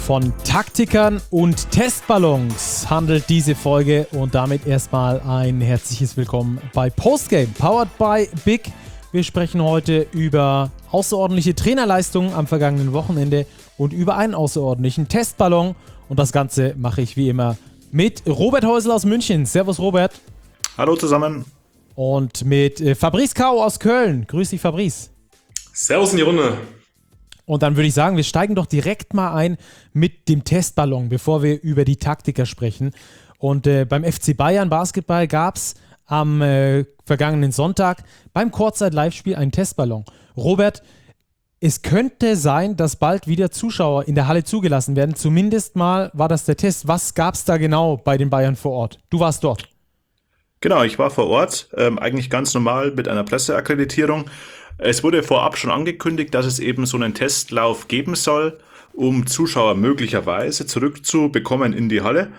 Von Taktikern und Testballons handelt diese Folge und damit erstmal ein herzliches Willkommen bei Postgame, powered by BIG. Wir sprechen heute über außerordentliche Trainerleistungen am vergangenen Wochenende und über einen außerordentlichen Testballon. Und das Ganze mache ich wie immer mit Robert Häusl aus München. Servus Robert. Hallo zusammen. Und mit Fabrice Kao aus Köln. Grüß dich Fabrice. Servus in die Runde. Und dann würde ich sagen, wir steigen doch direkt mal ein mit dem Testballon, bevor wir über die Taktiker sprechen. Und beim FC Bayern Basketball gab es am vergangenen Sonntag beim Kurzzeit-Live-Spiel einen Testballon. Robert, es könnte sein, dass bald wieder Zuschauer in der Halle zugelassen werden. Zumindest mal war das der Test. Was gab es da genau bei den Bayern vor Ort? Du warst dort. Genau, ich war vor Ort, eigentlich ganz normal mit einer Presseakkreditierung. Es wurde vorab schon angekündigt, dass es eben so einen Testlauf geben soll, um Zuschauer möglicherweise zurückzubekommen in die Halle.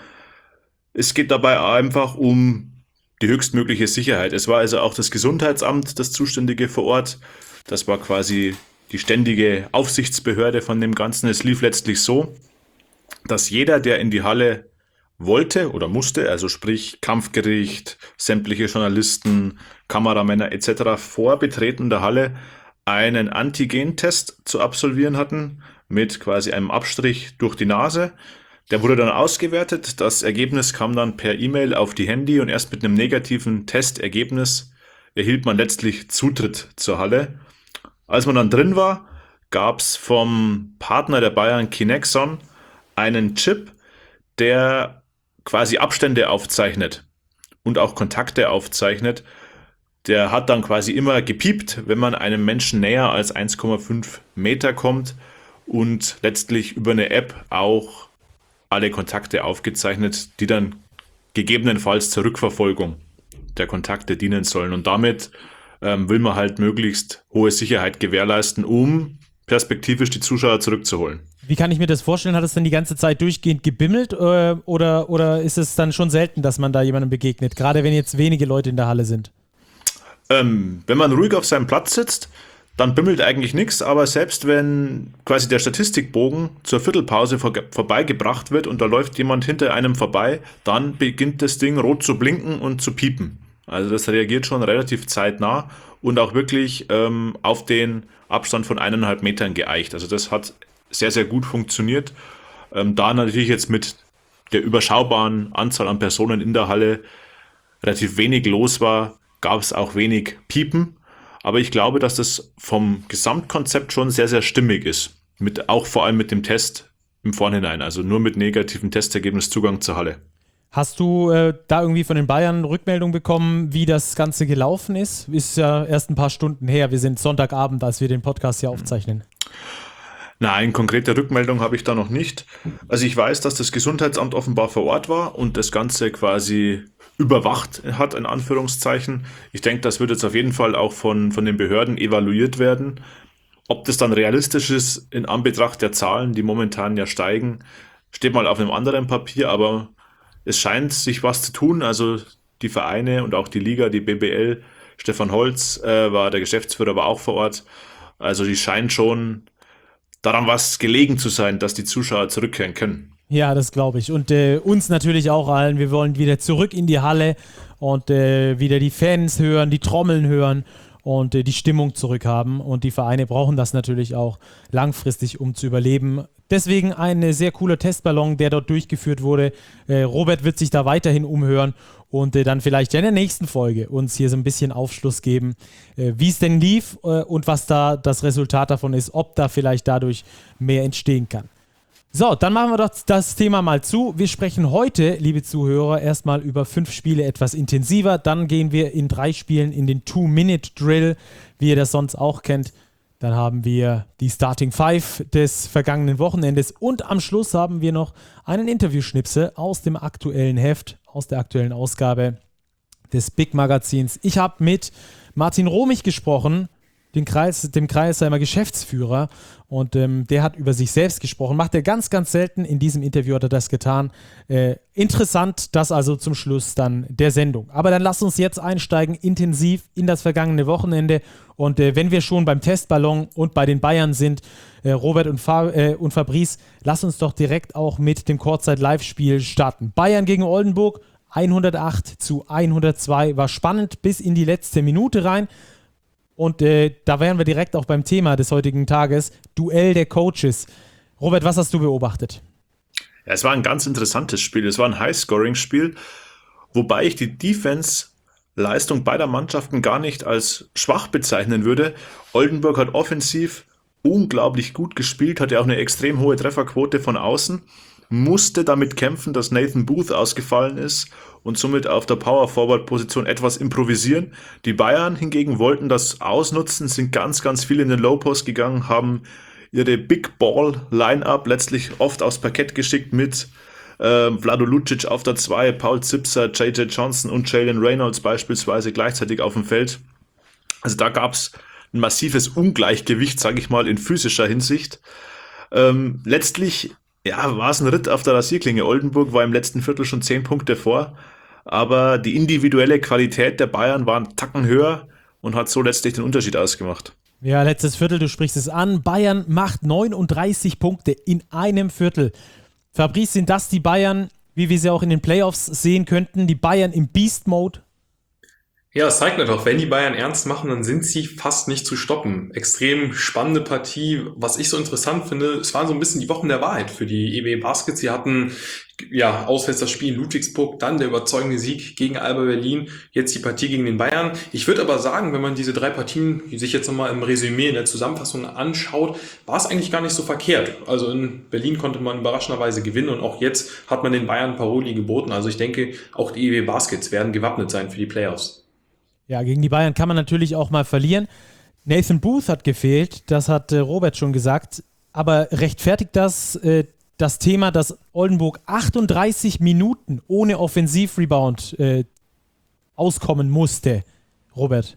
Es geht dabei einfach um die höchstmögliche Sicherheit. Es war also auch das Gesundheitsamt, das Zuständige vor Ort. Das war quasi die ständige Aufsichtsbehörde von dem Ganzen. Es lief letztlich so, dass jeder, der in die Halle wollte oder musste, also sprich Kampfgericht, sämtliche Journalisten, Kameramänner etc. vor Betreten der Halle einen Antigentest zu absolvieren hatten, mit quasi einem Abstrich durch die Nase. Der wurde dann ausgewertet, das Ergebnis kam dann per E-Mail auf die Handy und erst mit einem negativen Testergebnis erhielt man letztlich Zutritt zur Halle. Als man dann drin war, gab es vom Partner der Bayern Kinexon einen Chip, der quasi Abstände aufzeichnet und auch Kontakte aufzeichnet. Der hat dann quasi immer gepiept, wenn man einem Menschen näher als 1,5 Meter kommt und letztlich über eine App auch alle Kontakte aufgezeichnet, die dann gegebenenfalls zur Rückverfolgung der Kontakte dienen sollen. Und damit will man halt möglichst hohe Sicherheit gewährleisten, um perspektivisch die Zuschauer zurückzuholen. Wie kann ich mir das vorstellen? Hat es dann die ganze Zeit durchgehend gebimmelt oder ist es dann schon selten, dass man da jemandem begegnet, gerade wenn jetzt wenige Leute in der Halle sind? Wenn man ruhig auf seinem Platz sitzt, dann bimmelt eigentlich nichts, aber selbst wenn quasi der Statistikbogen zur Viertelpause vorbeigebracht wird und da läuft jemand hinter einem vorbei, dann beginnt das Ding rot zu blinken und zu piepen. Also das reagiert schon relativ zeitnah und auch wirklich auf den Abstand von 1,5 Metern geeicht. Also das hat sehr, sehr gut funktioniert. Da natürlich jetzt mit der überschaubaren Anzahl an Personen in der Halle relativ wenig los war, gab es auch wenig Piepen. Aber ich glaube, dass das vom Gesamtkonzept schon sehr, sehr stimmig ist. Auch vor allem mit dem Test im Vorhinein. Also nur mit negativem Testergebnis Zugang zur Halle. Hast du da irgendwie von den Bayern Rückmeldung bekommen, wie das Ganze gelaufen ist? Ist ja erst ein paar Stunden her. Wir sind Sonntagabend, als wir den Podcast hier aufzeichnen. Nein, konkrete Rückmeldung habe ich da noch nicht. Also ich weiß, dass das Gesundheitsamt offenbar vor Ort war und das Ganze quasi überwacht hat, in Anführungszeichen. Ich denke, das wird jetzt auf jeden Fall auch von den Behörden evaluiert werden. Ob das dann realistisch ist in Anbetracht der Zahlen, die momentan ja steigen, steht mal auf einem anderen Papier, aber es scheint sich was zu tun. Also die Vereine und auch die Liga, die BBL, Stefan Holz war der Geschäftsführer, war auch vor Ort. Also die scheinen schon daran was gelegen zu sein, dass die Zuschauer zurückkehren können. Ja, das glaube ich. Und uns natürlich auch allen. Wir wollen wieder zurück in die Halle und wieder die Fans hören, die Trommeln hören und die Stimmung zurückhaben. Und die Vereine brauchen das natürlich auch langfristig, um zu überleben. Deswegen ein sehr cooler Testballon, der dort durchgeführt wurde. Robert wird sich da weiterhin umhören und dann vielleicht in der nächsten Folge uns hier so ein bisschen Aufschluss geben, wie es denn lief und was da das Resultat davon ist, ob da vielleicht dadurch mehr entstehen kann. So, dann machen wir doch das Thema mal zu. Wir sprechen heute, liebe Zuhörer, erstmal über 5 Spiele etwas intensiver. Dann gehen wir in 3 Spielen in den 2-Minute-Drill, wie ihr das sonst auch kennt. Dann haben wir die Starting 5 des vergangenen Wochenendes und am Schluss haben wir noch einen Interviewschnipsel aus dem aktuellen Heft, aus der aktuellen Ausgabe des Big Magazins. Ich habe mit Martin Romig gesprochen, dem Kreisheimer Geschäftsführer, und der hat über sich selbst gesprochen. Macht er ganz, ganz selten. In diesem Interview hat er das getan. Interessant, das also zum Schluss dann der Sendung. Aber dann lass uns jetzt einsteigen, intensiv in das vergangene Wochenende. Und wenn wir schon beim Testballon und bei den Bayern sind, Robert und Fabrice, lass uns doch direkt auch mit dem Kurzzeit-Live-Spiel starten. Bayern gegen Oldenburg, 108-102, war spannend bis in die letzte Minute rein. Und da wären wir direkt auch beim Thema des heutigen Tages, Duell der Coaches. Robert, was hast du beobachtet? Ja, es war ein ganz interessantes Spiel. Es war ein High-Scoring-Spiel, wobei ich die Defense-Leistung beider Mannschaften gar nicht als schwach bezeichnen würde. Oldenburg hat offensiv unglaublich gut gespielt, hatte auch eine extrem hohe Trefferquote von außen, musste damit kämpfen, dass Nathan Booth ausgefallen ist und somit auf der Power-Forward-Position etwas improvisieren. Die Bayern hingegen wollten das ausnutzen, sind ganz, ganz viel in den Low-Post gegangen, haben ihre Big-Ball-Line-Up letztlich oft aufs Parkett geschickt mit Vlado Lucic auf der 2, Paul Zipser, J.J. Johnson und Jalen Reynolds beispielsweise gleichzeitig auf dem Feld. Also da gab es ein massives Ungleichgewicht, sage ich mal, in physischer Hinsicht. Letztlich war es ein Ritt auf der Rasierklinge. Oldenburg war im letzten Viertel schon 10 Punkte vor, aber die individuelle Qualität der Bayern war einen Tacken höher und hat so letztlich den Unterschied ausgemacht. Ja, letztes Viertel, du sprichst es an. Bayern macht 39 Punkte in einem Viertel. Fabrice, sind das die Bayern, wie wir sie auch in den Playoffs sehen könnten, die Bayern im Beast-Mode? Ja, es zeigt einfach, wenn die Bayern ernst machen, dann sind sie fast nicht zu stoppen. Extrem spannende Partie. Was ich so interessant finde, es waren so ein bisschen die Wochen der Wahrheit für die EB Baskets. Sie hatten auswärts das Spiel in Ludwigsburg, dann der überzeugende Sieg gegen Alba Berlin, jetzt die Partie gegen den Bayern. Ich würde aber sagen, wenn man diese 3 Partien sich jetzt nochmal im Resümee, in der Zusammenfassung anschaut, war es eigentlich gar nicht so verkehrt. Also in Berlin konnte man überraschenderweise gewinnen und auch jetzt hat man den Bayern Paroli geboten. Also ich denke, auch die EB Baskets werden gewappnet sein für die Playoffs. Ja, gegen die Bayern kann man natürlich auch mal verlieren. Nathan Booth hat gefehlt, das hat Robert schon gesagt. Aber rechtfertigt das Thema, dass Oldenburg 38 Minuten ohne Offensivrebound auskommen musste, Robert?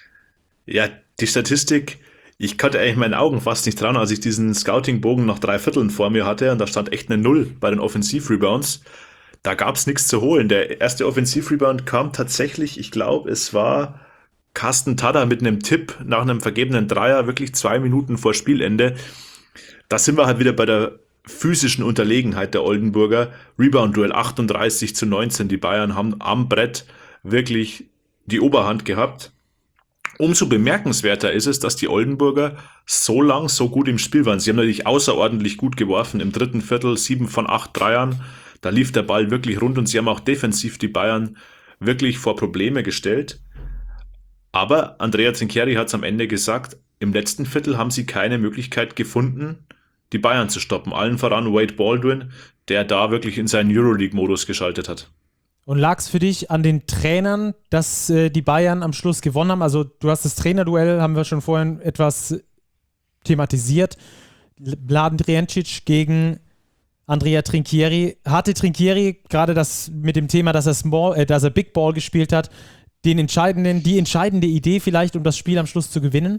Ja, die Statistik, ich konnte eigentlich meinen Augen fast nicht trauen, als ich diesen Scouting-Bogen nach 3 Vierteln vor mir hatte und da stand echt eine 0 bei den Offensivrebounds. Da gab es nichts zu holen. Der erste Offensivrebound kam tatsächlich, ich glaube, es war Carsten Tada mit einem Tipp nach einem vergebenen Dreier, wirklich 2 Minuten vor Spielende. Da sind wir halt wieder bei der physischen Unterlegenheit der Oldenburger. Rebound-Duell 38-19. Die Bayern haben am Brett wirklich die Oberhand gehabt. Umso bemerkenswerter ist es, dass die Oldenburger so lang so gut im Spiel waren. Sie haben natürlich außerordentlich gut geworfen. Im dritten Viertel 7 von 8 Dreiern. Da lief der Ball wirklich rund und sie haben auch defensiv die Bayern wirklich vor Probleme gestellt. Aber Andrea Trinchieri hat es am Ende gesagt, im letzten Viertel haben sie keine Möglichkeit gefunden, die Bayern zu stoppen. Allen voran Wade Baldwin, der da wirklich in seinen Euroleague-Modus geschaltet hat. Und lag es für dich an den Trainern, dass die Bayern am Schluss gewonnen haben? Also du hast das Trainerduell, haben wir schon vorhin etwas thematisiert. Mladen Drijancic gegen Andrea Trinchieri. Hatte Trinchieri gerade das mit dem Thema, dass er Big Ball gespielt hat, die entscheidende Idee vielleicht, um das Spiel am Schluss zu gewinnen?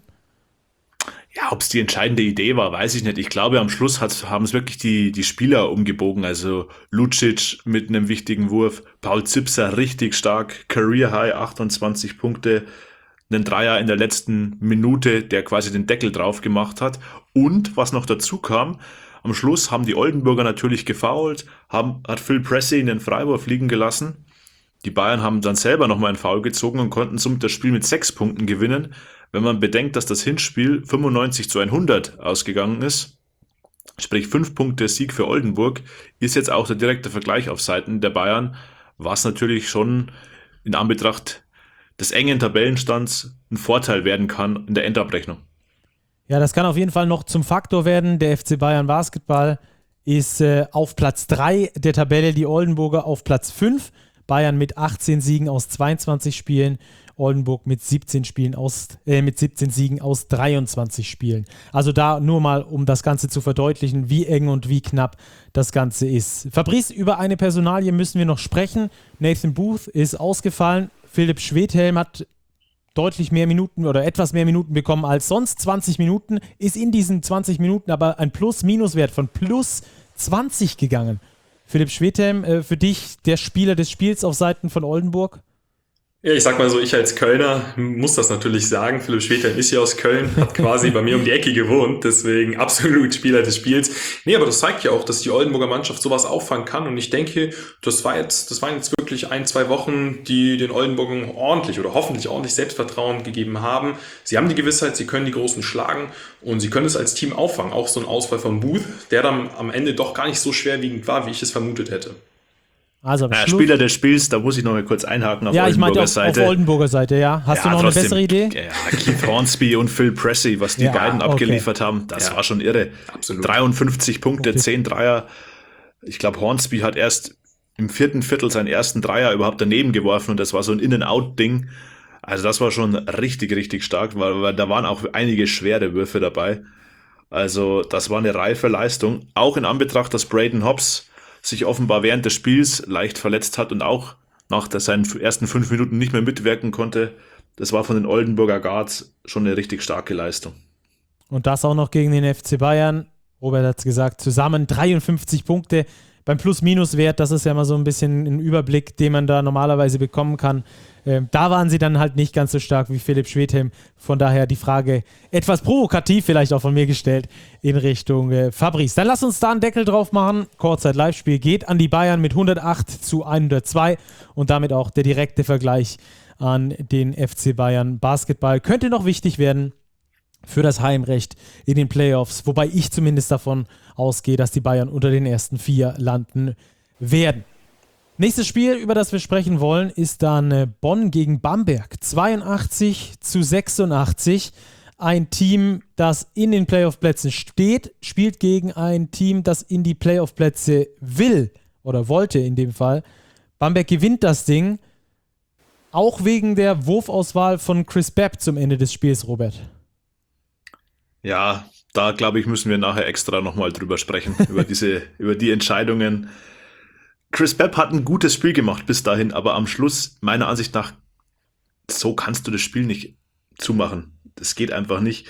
Ja, ob es die entscheidende Idee war, weiß ich nicht. Ich glaube, am Schluss haben es wirklich die Spieler umgebogen. Also Lucic mit einem wichtigen Wurf, Paul Zipser richtig stark, Career High 28 Punkte, einen Dreier in der letzten Minute, der quasi den Deckel drauf gemacht hat. Und was noch dazu kam, am Schluss haben die Oldenburger natürlich gefoult, hat Phil Pressey einen Freiwurf liegen gelassen. Die Bayern haben dann selber nochmal einen Foul gezogen und konnten somit das Spiel mit 6 Punkten gewinnen. Wenn man bedenkt, dass das Hinspiel 95-100 ausgegangen ist, sprich 5 Punkte Sieg für Oldenburg, ist jetzt auch der direkte Vergleich auf Seiten der Bayern, was natürlich schon in Anbetracht des engen Tabellenstands ein Vorteil werden kann in der Endabrechnung. Ja, das kann auf jeden Fall noch zum Faktor werden. Der FC Bayern Basketball ist auf Platz 3 der Tabelle, die Oldenburger auf Platz 5. Bayern mit 18 Siegen aus 22 Spielen, Oldenburg mit 17 Siegen aus 23 Spielen. Also da nur mal, um das Ganze zu verdeutlichen, wie eng und wie knapp das Ganze ist. Fabrice, über eine Personalie müssen wir noch sprechen. Nathan Booth ist ausgefallen. Philipp Schwedhelm hat deutlich mehr Minuten oder etwas mehr Minuten bekommen als sonst, 20 Minuten, ist in diesen 20 Minuten aber ein Plus-Minus-Wert von plus 20 gegangen. Philipp Schwedhelm, für dich der Spieler des Spiels auf Seiten von Oldenburg? Ja, ich sag mal so, ich als Kölner muss das natürlich sagen. Philipp Schwedhelm ist ja aus Köln, hat quasi bei mir um die Ecke gewohnt, deswegen absolut Spieler des Spiels. Nee, aber das zeigt ja auch, dass die Oldenburger Mannschaft sowas auffangen kann und ich denke, das waren jetzt wirklich 1-2 Wochen, die den Oldenburgern ordentlich oder hoffentlich ordentlich Selbstvertrauen gegeben haben. Sie haben die Gewissheit, sie können die Großen schlagen und sie können es als Team auffangen. Auch so ein Ausfall von Booth, der dann am Ende doch gar nicht so schwerwiegend war, wie ich es vermutet hätte. Also Spieler des Spiels, da muss ich noch mal kurz einhaken auf Oldenburger Seite. Auf Oldenburger Seite, ja. Hast du noch trotzdem eine bessere Idee? Ja, Keith Hornsby und Phil Pressey, was die beiden abgeliefert haben, das war schon irre. Absolut. 53 Punkte, 10 Dreier. Ich glaube, Hornsby hat erst im 4. Viertel seinen ersten Dreier überhaupt daneben geworfen und das war so ein In-and-Out-Ding. Also das war schon richtig, richtig stark, weil da waren auch einige schwere Würfe dabei. Also das war eine reife Leistung. Auch in Anbetracht, dass Braden Hobbs sich offenbar während des Spiels leicht verletzt hat und auch nach seinen ersten 5 Minuten nicht mehr mitwirken konnte. Das war von den Oldenburger Guards schon eine richtig starke Leistung. Und das auch noch gegen den FC Bayern. Robert hat es gesagt, zusammen 53 Punkte beim Plus-Minus-Wert. Das ist ja mal so ein bisschen ein Überblick, den man da normalerweise bekommen kann. Da waren sie dann halt nicht ganz so stark wie Philipp Schwedhelm. Von daher die Frage etwas provokativ vielleicht auch von mir gestellt in Richtung Fabrice. Dann lass uns da einen Deckel drauf machen. Kurzzeit-Live-Spiel geht an die Bayern mit 108-102 und damit auch der direkte Vergleich an den FC Bayern Basketball. Könnte noch wichtig werden für das Heimrecht in den Playoffs, wobei ich zumindest davon ausgehe, dass die Bayern unter den ersten 4 landen werden. Nächstes Spiel, über das wir sprechen wollen, ist dann Bonn gegen Bamberg. 82-86. Ein Team, das in den Playoff-Plätzen steht, spielt gegen ein Team, das in die Playoff-Plätze will oder wollte in dem Fall. Bamberg gewinnt das Ding, auch wegen der Wurfauswahl von Chris Babb zum Ende des Spiels, Robert. Ja, da glaube ich, müssen wir nachher extra nochmal drüber sprechen, über die Entscheidungen. Chris Babb hat ein gutes Spiel gemacht bis dahin, aber am Schluss, meiner Ansicht nach, so kannst du das Spiel nicht zumachen. Das geht einfach nicht.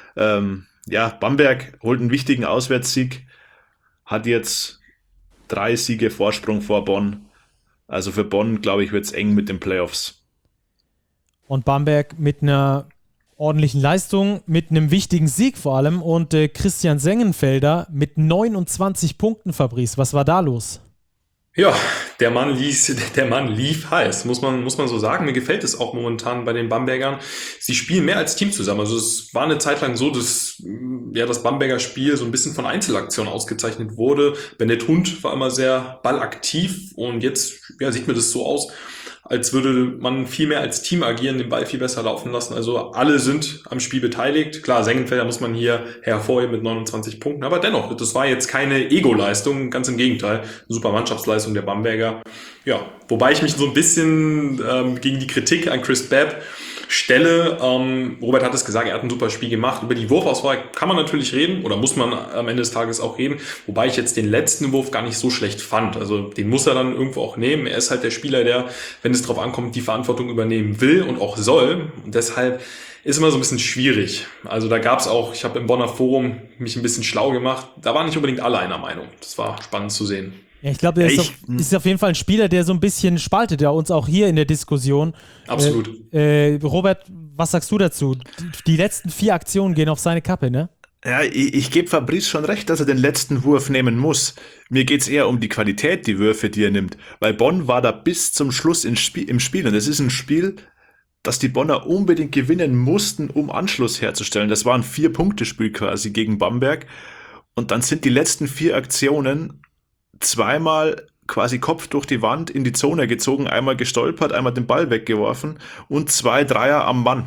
Bamberg holt einen wichtigen Auswärtssieg, hat jetzt 3 Siege Vorsprung vor Bonn. Also für Bonn, glaube ich, wird es eng mit den Playoffs. Und Bamberg mit einer ordentlichen Leistung, mit einem wichtigen Sieg vor allem und Christian Sengenfelder mit 29 Punkten, Fabrice. Was war da los? Ja, der Mann lief heiß, muss man so sagen. Mir gefällt es auch momentan bei den Bambergern. Sie spielen mehr als Team zusammen. Also es war eine Zeit lang so, dass das Bamberger Spiel so ein bisschen von Einzelaktionen ausgezeichnet wurde. Bennett Hund war immer sehr ballaktiv und jetzt sieht mir das so aus, als würde man viel mehr als Team agieren, den Ball viel besser laufen lassen. Also alle sind am Spiel beteiligt. Klar, Sengenfelder muss man hier hervorheben mit 29 Punkten. Aber dennoch, das war jetzt keine Ego-Leistung, ganz im Gegenteil. Eine super Mannschaftsleistung der Bamberger. Ja, wobei ich mich so ein bisschen gegen die Kritik an Chris Babb stelle. Robert hat es gesagt, er hat ein super Spiel gemacht. Über die Wurfauswahl kann man natürlich reden oder muss man am Ende des Tages auch reden, wobei ich jetzt den letzten Wurf gar nicht so schlecht fand. Also den muss er dann irgendwo auch nehmen. Er ist halt der Spieler, der, wenn es drauf ankommt, die Verantwortung übernehmen will und auch soll. Und deshalb ist immer so ein bisschen schwierig. Also da gab es auch, ich habe im Bonner Forum mich ein bisschen schlau gemacht, da waren nicht unbedingt alle einer Meinung. Das war spannend zu sehen. Ja, ich glaube, der ist auf jeden Fall ein Spieler, der so ein bisschen spaltet, ja, uns auch hier in der Diskussion. Absolut. Robert, was sagst du dazu? Die letzten 4 Aktionen gehen auf seine Kappe, ne? Ja, ich gebe Fabrice schon recht, dass er den letzten Wurf nehmen muss. Mir geht's eher um die Qualität, die Würfe, die er nimmt. Weil Bonn war da bis zum Schluss im Spiel. Und es ist ein Spiel, das die Bonner unbedingt gewinnen mussten, um Anschluss herzustellen. Das war ein 4-Punkte-Spiel quasi gegen Bamberg. Und dann sind die letzten 4 Aktionen zweimal quasi Kopf durch die Wand in die Zone gezogen, einmal gestolpert, einmal den Ball weggeworfen und 2 Dreier am Mann.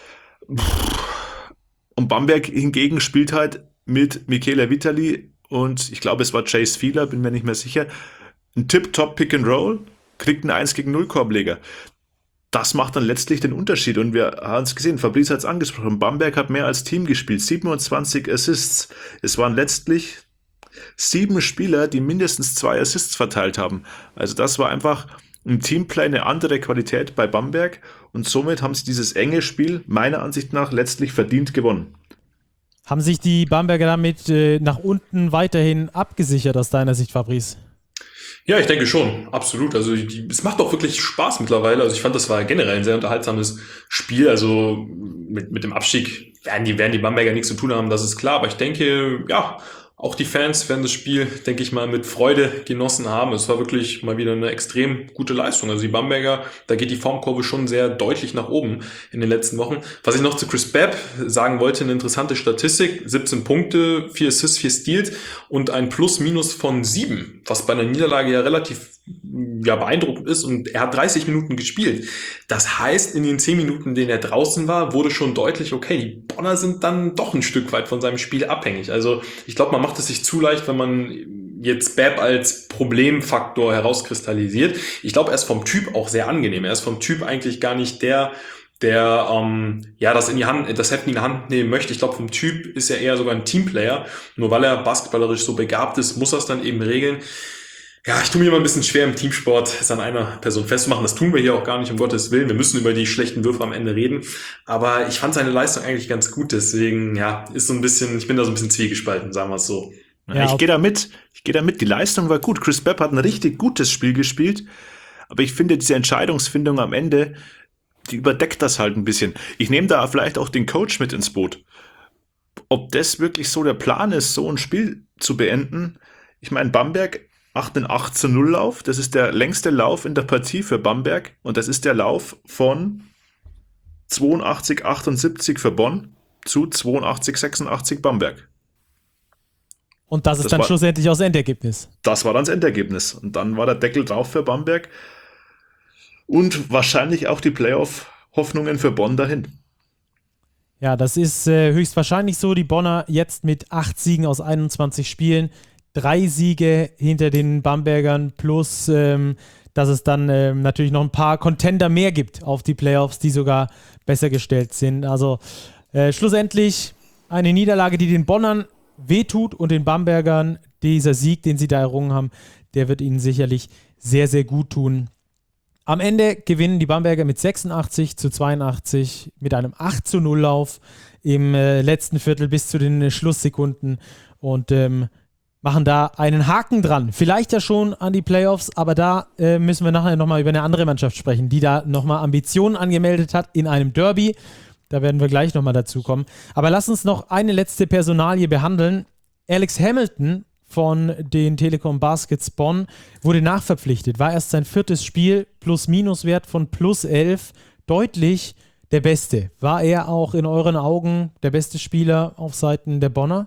Und Bamberg hingegen spielt halt mit Michele Vitali und ich glaube, es war Chase Fieler, bin mir nicht mehr sicher, ein Tip-Top Pick-and-Roll, kriegt einen 1-gegen-0-Korbleger. Das macht dann letztlich den Unterschied und wir haben es gesehen, Fabrice hat es angesprochen, Bamberg hat mehr als Team gespielt, 27 Assists. Es waren letztlich 7 Spieler, die mindestens 2 Assists verteilt haben. Also das war einfach im Teamplay eine andere Qualität bei Bamberg und somit haben sie dieses enge Spiel meiner Ansicht nach letztlich verdient gewonnen. Haben sich die Bamberger damit nach unten weiterhin abgesichert aus deiner Sicht, Fabrice? Ja, ich denke schon, absolut. Also es macht auch wirklich Spaß mittlerweile. Also ich fand, das war generell ein sehr unterhaltsames Spiel. Also mit dem Abstieg werden die Bamberger nichts zu tun haben, das ist klar. Aber ich denke, ja, auch die Fans werden das Spiel, denke ich mal, mit Freude genossen haben. Es war wirklich mal wieder eine extrem gute Leistung. Also die Bamberger, da geht die Formkurve schon sehr deutlich nach oben in den letzten Wochen. Was ich noch zu Chris Babb sagen wollte, eine interessante Statistik: 17 Punkte, 4 Assists, 4 Steals und ein Plus-Minus von 7, was bei einer Niederlage ja relativ beeindruckend ist, und er hat 30 Minuten gespielt. Das heißt, in den 10 Minuten, in denen er draußen war, wurde schon deutlich, okay, die Bonner sind dann doch ein Stück weit von seinem Spiel abhängig. Also ich glaube, man macht es sich zu leicht, wenn man jetzt Babb als Problemfaktor herauskristallisiert. Ich glaube, er ist vom Typ auch sehr angenehm. Er ist vom Typ eigentlich gar nicht der das Heft in die Hand nehmen möchte. Ich glaube, vom Typ ist er eher sogar ein Teamplayer. Nur weil er basketballerisch so begabt ist, muss er es dann eben regeln. Ja, ich tue mir immer ein bisschen schwer, im Teamsport es an einer Person festzumachen. Das tun wir hier auch gar nicht, um Gottes Willen. Wir müssen über die schlechten Würfe am Ende reden. Aber ich fand seine Leistung eigentlich ganz gut. Deswegen, ich bin da so ein bisschen zwiegespalten, sagen wir es so. Ja, ich gehe da mit. Die Leistung war gut. Chris Babb hat ein richtig gutes Spiel gespielt. Aber ich finde, diese Entscheidungsfindung am Ende, die überdeckt das halt ein bisschen. Ich nehme da vielleicht auch den Coach mit ins Boot. Ob das wirklich so der Plan ist, so ein Spiel zu beenden? Ich meine, Bamberg macht einen 8-0 Lauf. Das ist der längste Lauf in der Partie für Bamberg. Und das ist der Lauf von 82-78 für Bonn zu 82-86 Bamberg. Und das ist dann schlussendlich auch das Endergebnis. Das war dann das Endergebnis. Und dann war der Deckel drauf für Bamberg. Und wahrscheinlich auch die Playoff-Hoffnungen für Bonn dahin. Ja, das ist höchstwahrscheinlich so. Die Bonner jetzt mit 8 Siegen aus 21 Spielen. 3 Siege hinter den Bambergern plus, dass es dann natürlich noch ein paar Contender mehr gibt auf die Playoffs, die sogar besser gestellt sind. Also schlussendlich eine Niederlage, die den Bonnern wehtut, und den Bambergern dieser Sieg, den sie da errungen haben, der wird ihnen sicherlich sehr, sehr gut tun. Am Ende gewinnen die Bamberger mit 86-82 mit einem 8-0 Lauf im letzten Viertel bis zu den Schlusssekunden und machen da einen Haken dran. Vielleicht ja schon an die Playoffs, aber da müssen wir nachher nochmal über eine andere Mannschaft sprechen, die da nochmal Ambitionen angemeldet hat in einem Derby. Da werden wir gleich nochmal dazu kommen. Aber lass uns noch eine letzte Personalie behandeln. Alex Hamilton von den Telekom Baskets Bonn wurde nachverpflichtet. War erst sein 4. Spiel, Plus-Minus-Wert von +11. Deutlich der Beste. War er auch in euren Augen der beste Spieler auf Seiten der Bonner?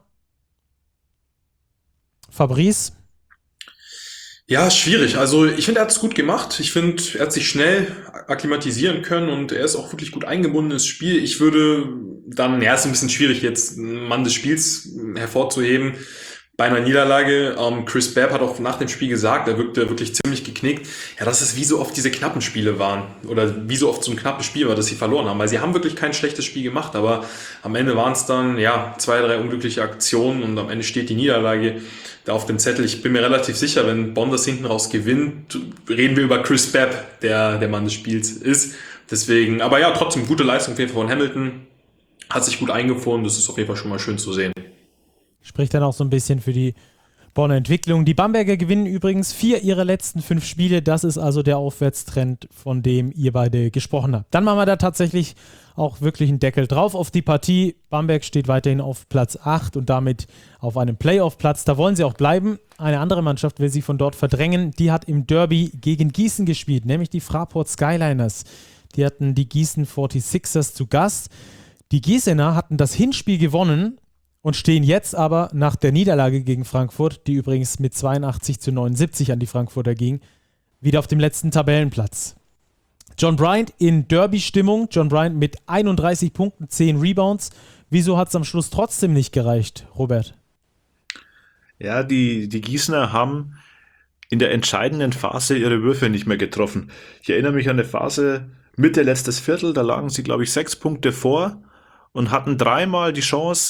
Fabrice? Ja, schwierig. Also ich finde, er hat es gut gemacht. Ich finde, er hat sich schnell akklimatisieren können und er ist auch wirklich gut eingebunden ins Spiel. Ich würde dann, ist ein bisschen schwierig, jetzt einen Mann des Spiels hervorzuheben bei einer Niederlage. Chris Babb hat auch nach dem Spiel gesagt, er wirkte wirklich ziemlich geknickt. Ja, dass es wie so oft diese knappen Spiele waren oder wie so oft so ein knappes Spiel war, das sie verloren haben, weil sie haben wirklich kein schlechtes Spiel gemacht, aber am Ende waren es dann 2, 3 unglückliche Aktionen und am Ende steht die Niederlage da auf dem Zettel. Ich bin mir relativ sicher, wenn Bonn das hinten raus gewinnt, reden wir über Chris Babb, der Mann des Spiels ist. Deswegen, aber ja, trotzdem gute Leistung auf jeden Fall von Hamilton. Hat sich gut eingefunden, das ist auf jeden Fall schon mal schön zu sehen. Spricht dann auch so ein bisschen für die Bonner Entwicklung. Die Bamberger gewinnen übrigens 4 ihrer letzten 5 Spiele. Das ist also der Aufwärtstrend, von dem ihr beide gesprochen habt. Dann machen wir da tatsächlich auch wirklich einen Deckel drauf auf die Partie. Bamberg steht weiterhin auf Platz 8 und damit auf einem Playoff-Platz. Da wollen sie auch bleiben. Eine andere Mannschaft will sie von dort verdrängen. Die hat im Derby gegen Gießen gespielt, nämlich die Fraport Skyliners. Die hatten die Gießen 46ers zu Gast. Die Gießener hatten das Hinspiel gewonnen und stehen jetzt aber nach der Niederlage gegen Frankfurt, die übrigens mit 82-79 an die Frankfurter ging, wieder auf dem letzten Tabellenplatz. John Bryant in Derby-Stimmung. John Bryant mit 31 Punkten, 10 Rebounds. Wieso hat es am Schluss trotzdem nicht gereicht, Robert? Ja, die Gießener haben in der entscheidenden Phase ihre Würfe nicht mehr getroffen. Ich erinnere mich an eine Phase Mitte letztes Viertel, da lagen sie, glaube ich, 6 Punkte vor und hatten 3-mal die Chance,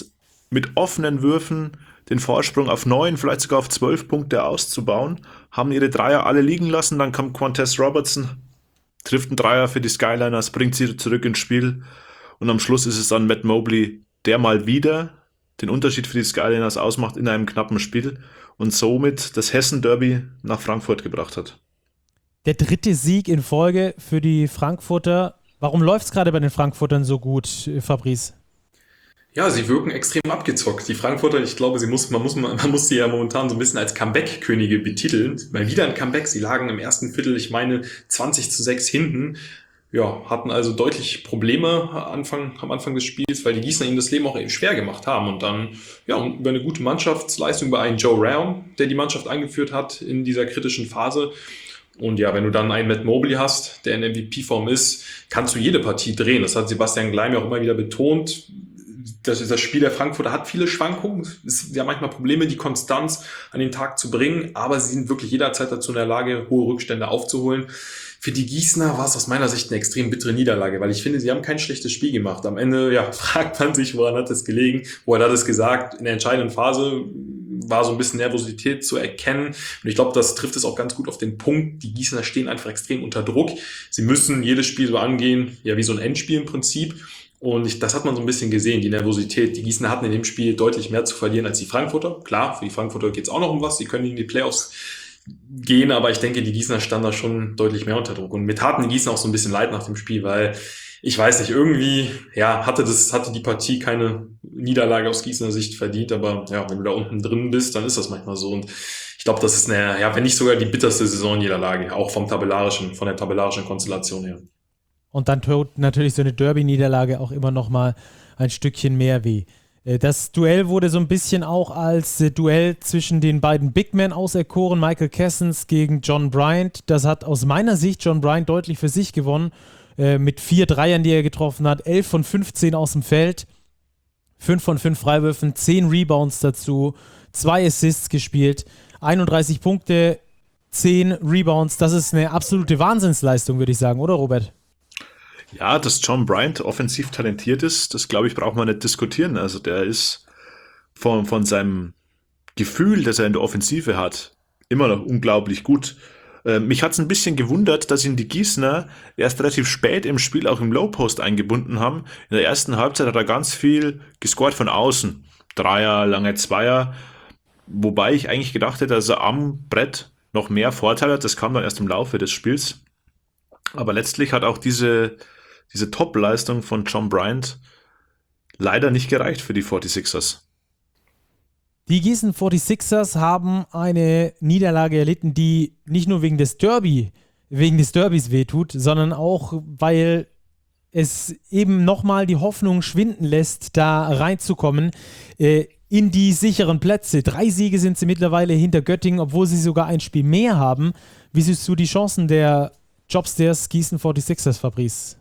mit offenen Würfen den Vorsprung auf 9, vielleicht sogar auf 12 Punkte auszubauen, haben ihre Dreier alle liegen lassen, dann kommt Quantez Robertson, trifft einen Dreier für die Skyliners, bringt sie zurück ins Spiel und am Schluss ist es dann Matt Mobley, der mal wieder den Unterschied für die Skyliners ausmacht in einem knappen Spiel und somit das Hessen-Derby nach Frankfurt gebracht hat. Der 3. Sieg in Folge für die Frankfurter. Warum läuft es gerade bei den Frankfurtern so gut, Fabrice? Ja, sie wirken extrem abgezockt. Die Frankfurter, ich glaube, man muss sie ja momentan so ein bisschen als Comeback-Könige betiteln. Mal wieder ein Comeback. Sie lagen im ersten Viertel, ich meine, 20-6 hinten. Ja, hatten also deutlich Probleme am Anfang des Spiels, weil die Gießener ihnen das Leben auch schwer gemacht haben. Und dann, ja, und über eine gute Mannschaftsleistung, über einen Joe Round, der die Mannschaft angeführt hat in dieser kritischen Phase. Und ja, wenn du dann einen Matt Mobley hast, der in MVP-Form ist, kannst du jede Partie drehen. Das hat Sebastian Gleim ja auch immer wieder betont. Das Spiel der Frankfurter hat viele Schwankungen. Es ist ja manchmal Probleme, die Konstanz an den Tag zu bringen, aber sie sind wirklich jederzeit dazu in der Lage, hohe Rückstände aufzuholen. Für die Gießener war es aus meiner Sicht eine extrem bittere Niederlage, weil ich finde, sie haben kein schlechtes Spiel gemacht. Am Ende, ja, fragt man sich, woran hat es gelegen? Woran hat es gesagt? In der entscheidenden Phase war so ein bisschen Nervosität zu erkennen. Und ich glaube, das trifft es auch ganz gut auf den Punkt. Die Gießener stehen einfach extrem unter Druck. Sie müssen jedes Spiel so angehen, ja, wie so ein Endspiel im Prinzip. Und das hat man so ein bisschen gesehen, die Nervosität. Die Gießener hatten in dem Spiel deutlich mehr zu verlieren als die Frankfurter. Klar, für die Frankfurter geht es auch noch um was. Sie können in die Playoffs gehen, aber ich denke, die Gießener standen da schon deutlich mehr unter Druck. Und mir taten die Gießener auch so ein bisschen leid nach dem Spiel, weil ich weiß nicht, irgendwie, ja, hatte die Partie keine Niederlage aus Gießener Sicht verdient, aber ja, wenn du da unten drin bist, dann ist das manchmal so. Und ich glaube, das ist wenn nicht sogar die bitterste Saisonniederlage, auch von der tabellarischen Konstellation her. Und dann tut natürlich so eine Derby-Niederlage auch immer noch mal ein Stückchen mehr weh. Das Duell wurde so ein bisschen auch als Duell zwischen den beiden Big Men auserkoren, Michael Kessens gegen John Bryant. Das hat aus meiner Sicht John Bryant deutlich für sich gewonnen, mit 4 Dreiern, die er getroffen hat, 11 von 15 aus dem Feld, 5 von 5 Freiwürfen, 10 Rebounds dazu, 2 Assists gespielt, 31 Punkte, 10 Rebounds. Das ist eine absolute Wahnsinnsleistung, würde ich sagen, oder Robert? Ja, dass John Bryant offensiv talentiert ist, das glaube ich, braucht man nicht diskutieren. Also der ist von seinem Gefühl, das er in der Offensive hat, immer noch unglaublich gut. Mich hat es ein bisschen gewundert, dass ihn die Gießener erst relativ spät im Spiel auch im Low-Post eingebunden haben. In der ersten Halbzeit hat er ganz viel gescored von außen. Dreier, lange Zweier. Wobei ich eigentlich gedacht hätte, dass er am Brett noch mehr Vorteile hat. Das kam dann erst im Laufe des Spiels. Aber letztlich hat auch diese Top-Leistung von John Bryant leider nicht gereicht für die 46ers. Die Gießen 46ers haben eine Niederlage erlitten, die nicht nur wegen des Derbys wehtut, sondern auch, weil es eben nochmal die Hoffnung schwinden lässt, da reinzukommen in die sicheren Plätze. 3 Siege sind sie mittlerweile hinter Göttingen, obwohl sie sogar ein Spiel mehr haben. Wie siehst du die Chancen der Jobstairs Gießen 46ers, Fabrice?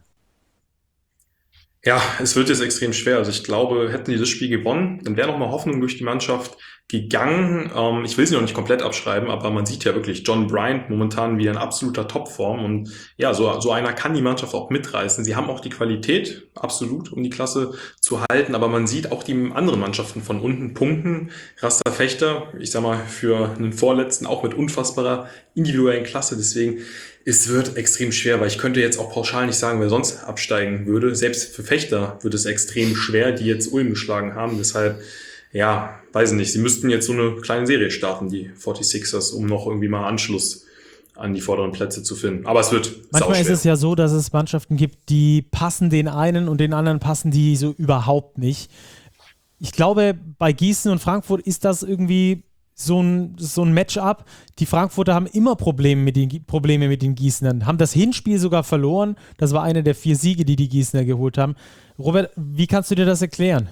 Ja, es wird jetzt extrem schwer. Also ich glaube, hätten die das Spiel gewonnen, dann wäre nochmal Hoffnung durch die Mannschaft gegangen. Ich will sie noch nicht komplett abschreiben, aber man sieht ja wirklich John Bryant momentan wie in absoluter Topform. Und ja, so einer kann die Mannschaft auch mitreißen. Sie haben auch die Qualität, absolut, um die Klasse zu halten. Aber man sieht auch die anderen Mannschaften von unten punkten. Rasta Fechter, ich sag mal, für einen Vorletzten auch mit unfassbarer individuellen Klasse. Deswegen, es wird extrem schwer, weil ich könnte jetzt auch pauschal nicht sagen, wer sonst absteigen würde. Selbst für Fechter wird es extrem schwer, die jetzt Ulm geschlagen haben. Deshalb, ja, weiß ich nicht. Sie müssten jetzt so eine kleine Serie starten, die 46ers, um noch irgendwie mal Anschluss an die vorderen Plätze zu finden. Aber es wird manchmal ist es ja so, dass es Mannschaften gibt, die passen den einen und den anderen passen die so überhaupt nicht. Ich glaube, bei Gießen und Frankfurt ist das irgendwie so ein Matchup. Die Frankfurter haben immer Probleme mit den Gießenern, haben das Hinspiel sogar verloren. Das war einer der 4 Siege, die Gießener geholt haben. Robert, wie kannst du dir das erklären?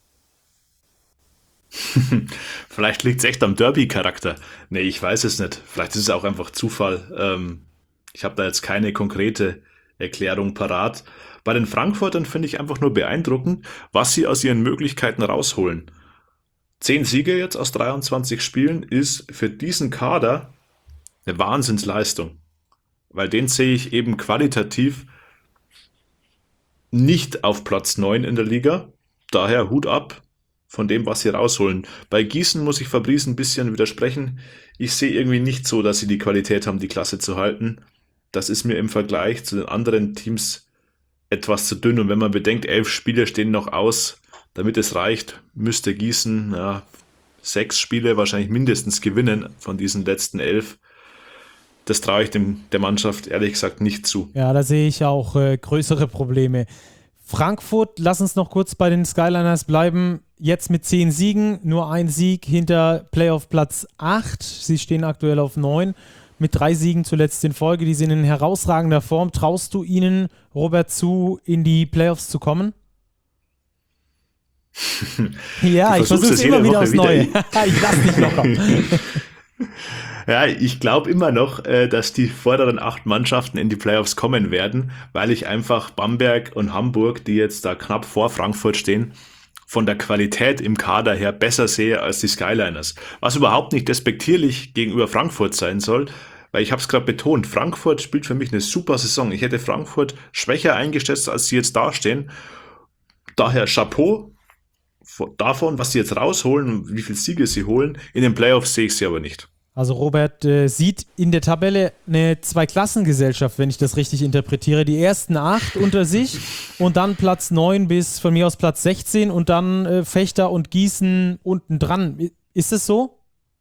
Vielleicht liegt es echt am Derby-Charakter. Nee, ich weiß es nicht. Vielleicht ist es auch einfach Zufall. Ich habe da jetzt keine konkrete Erklärung parat. Bei den Frankfurtern finde ich einfach nur beeindruckend, was sie aus ihren Möglichkeiten rausholen. 10 Siege jetzt aus 23 Spielen ist für diesen Kader eine Wahnsinnsleistung. Weil den sehe ich eben qualitativ nicht auf Platz 9 in der Liga. Daher Hut ab von dem, was sie rausholen. Bei Gießen muss ich Fabrice ein bisschen widersprechen. Ich sehe irgendwie nicht so, dass sie die Qualität haben, die Klasse zu halten. Das ist mir im Vergleich zu den anderen Teams etwas zu dünn. Und wenn man bedenkt, 11 Spiele stehen noch aus, damit es reicht, müsste Gießen 6 Spiele wahrscheinlich mindestens gewinnen von diesen letzten 11. Das traue ich der Mannschaft ehrlich gesagt nicht zu. Ja, da sehe ich auch größere Probleme. Frankfurt, lass uns noch kurz bei den Skyliners bleiben. Jetzt mit 10 Siegen, nur ein Sieg hinter Playoff-Platz 8. Sie stehen aktuell auf 9, mit 3 Siegen zuletzt in Folge. Die sind in herausragender Form. Traust du ihnen, Robert, zu, in die Playoffs zu kommen? Ja, ich versuche es immer wieder aufs Neue. Ich lasse dich locker. Ja, ich glaube immer noch, dass die vorderen 8 Mannschaften in die Playoffs kommen werden, weil ich einfach Bamberg und Hamburg, die jetzt da knapp vor Frankfurt stehen, von der Qualität im Kader her besser sehe als die Skyliners. Was überhaupt nicht despektierlich gegenüber Frankfurt sein soll, weil ich habe es gerade betont, Frankfurt spielt für mich eine super Saison. Ich hätte Frankfurt schwächer eingeschätzt, als sie jetzt dastehen. Daher Chapeau davon, was sie jetzt rausholen und wie viele Siege sie holen. In den Playoffs sehe ich sie aber nicht. Also Robert sieht in der Tabelle eine Zweiklassengesellschaft, wenn ich das richtig interpretiere. Die ersten 8 unter sich und dann Platz 9 bis von mir aus Platz 16 und dann Fechter und Gießen unten dran. Ist es so?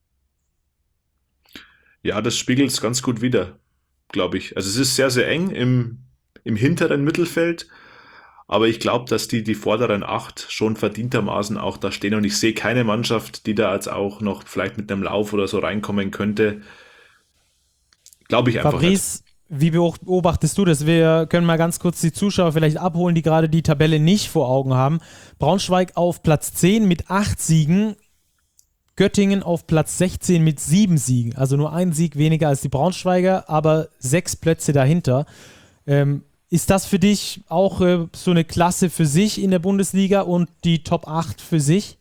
Ja, das spiegelt es ganz gut wider, glaube ich. Also es ist sehr, sehr eng im hinteren Mittelfeld. Aber ich glaube, dass die vorderen 8 schon verdientermaßen auch da stehen. Und ich sehe keine Mannschaft, die da jetzt auch noch vielleicht mit einem Lauf oder so reinkommen könnte. Glaube ich einfach Fabrice, nicht. Wie beobachtest du das? Wir können mal ganz kurz die Zuschauer vielleicht abholen, die gerade die Tabelle nicht vor Augen haben. Braunschweig auf Platz 10 mit 8 Siegen. Göttingen auf Platz 16 mit 7 Siegen. Also nur ein Sieg weniger als die Braunschweiger, aber 6 Plätze dahinter. Ist das für dich auch so eine Klasse für sich in der Bundesliga und die Top 8 für sich?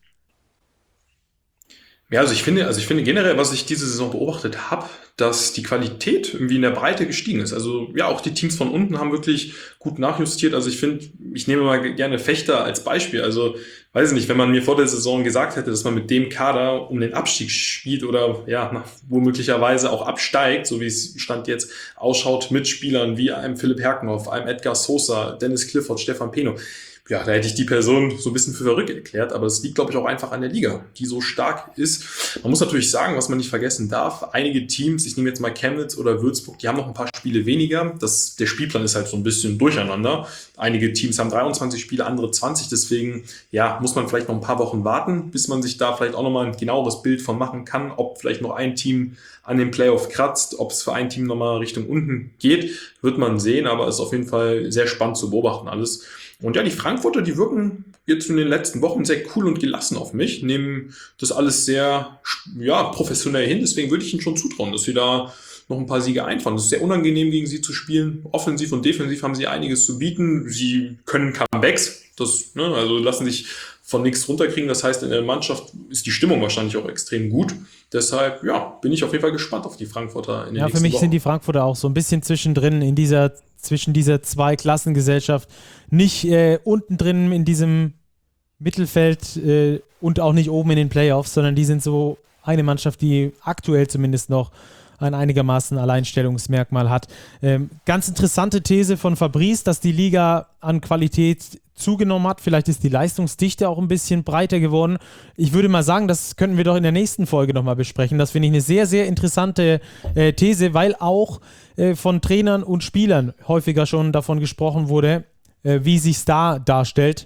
Ja, also ich finde generell, was ich diese Saison beobachtet habe, dass die Qualität irgendwie in der Breite gestiegen ist. Also ja, auch die Teams von unten haben wirklich gut nachjustiert. Also ich nehme mal gerne Fechter als Beispiel. Also weiß ich nicht, wenn man mir vor der Saison gesagt hätte, dass man mit dem Kader um den Abstieg spielt oder ja, womöglicherweise auch absteigt, so wie es Stand jetzt ausschaut, mit Spielern wie einem Philipp Herkenhoff, einem Edgar Sosa, Dennis Clifford, Stefan Peno. Ja, da hätte ich die Person so ein bisschen für verrückt erklärt, aber es liegt, glaube ich, auch einfach an der Liga, die so stark ist. Man muss natürlich sagen, was man nicht vergessen darf, einige Teams, ich nehme jetzt mal Chemnitz oder Würzburg, die haben noch ein paar Spiele weniger. Der Spielplan ist halt so ein bisschen durcheinander. Einige Teams haben 23 Spiele, andere 20, deswegen ja, muss man vielleicht noch ein paar Wochen warten, bis man sich da vielleicht auch nochmal ein genaueres Bild von machen kann, ob vielleicht noch ein Team an dem Playoff kratzt, ob es für ein Team nochmal Richtung unten geht, wird man sehen, aber es ist auf jeden Fall sehr spannend zu beobachten alles. Und ja, die Frankfurter, die wirken jetzt in den letzten Wochen sehr cool und gelassen auf mich, nehmen das alles sehr professionell hin, deswegen würde ich ihnen schon zutrauen, dass sie da noch ein paar Siege einfahren. Es ist sehr unangenehm, gegen sie zu spielen. Offensiv und defensiv haben sie einiges zu bieten. Sie können Comebacks, also lassen sich von nichts runterkriegen. Das heißt, in der Mannschaft ist die Stimmung wahrscheinlich auch extrem gut. Deshalb, bin ich auf jeden Fall gespannt auf die Frankfurter in den nächsten Wochen. Ja, für mich sind die Frankfurter auch so ein bisschen zwischendrin zwischen dieser Zweiklassengesellschaft. Nicht unten drin in diesem Mittelfeld und auch nicht oben in den Playoffs, sondern die sind so eine Mannschaft, die aktuell zumindest noch ein einigermaßen Alleinstellungsmerkmal hat. Ganz interessante These von Fabrice, dass die Liga an Qualität zugenommen hat. Vielleicht ist die Leistungsdichte auch ein bisschen breiter geworden. Ich würde mal sagen, das könnten wir doch in der nächsten Folge nochmal besprechen. Das finde ich eine sehr, sehr interessante These, weil auch von Trainern und Spielern häufiger schon davon gesprochen wurde, wie sich es da darstellt.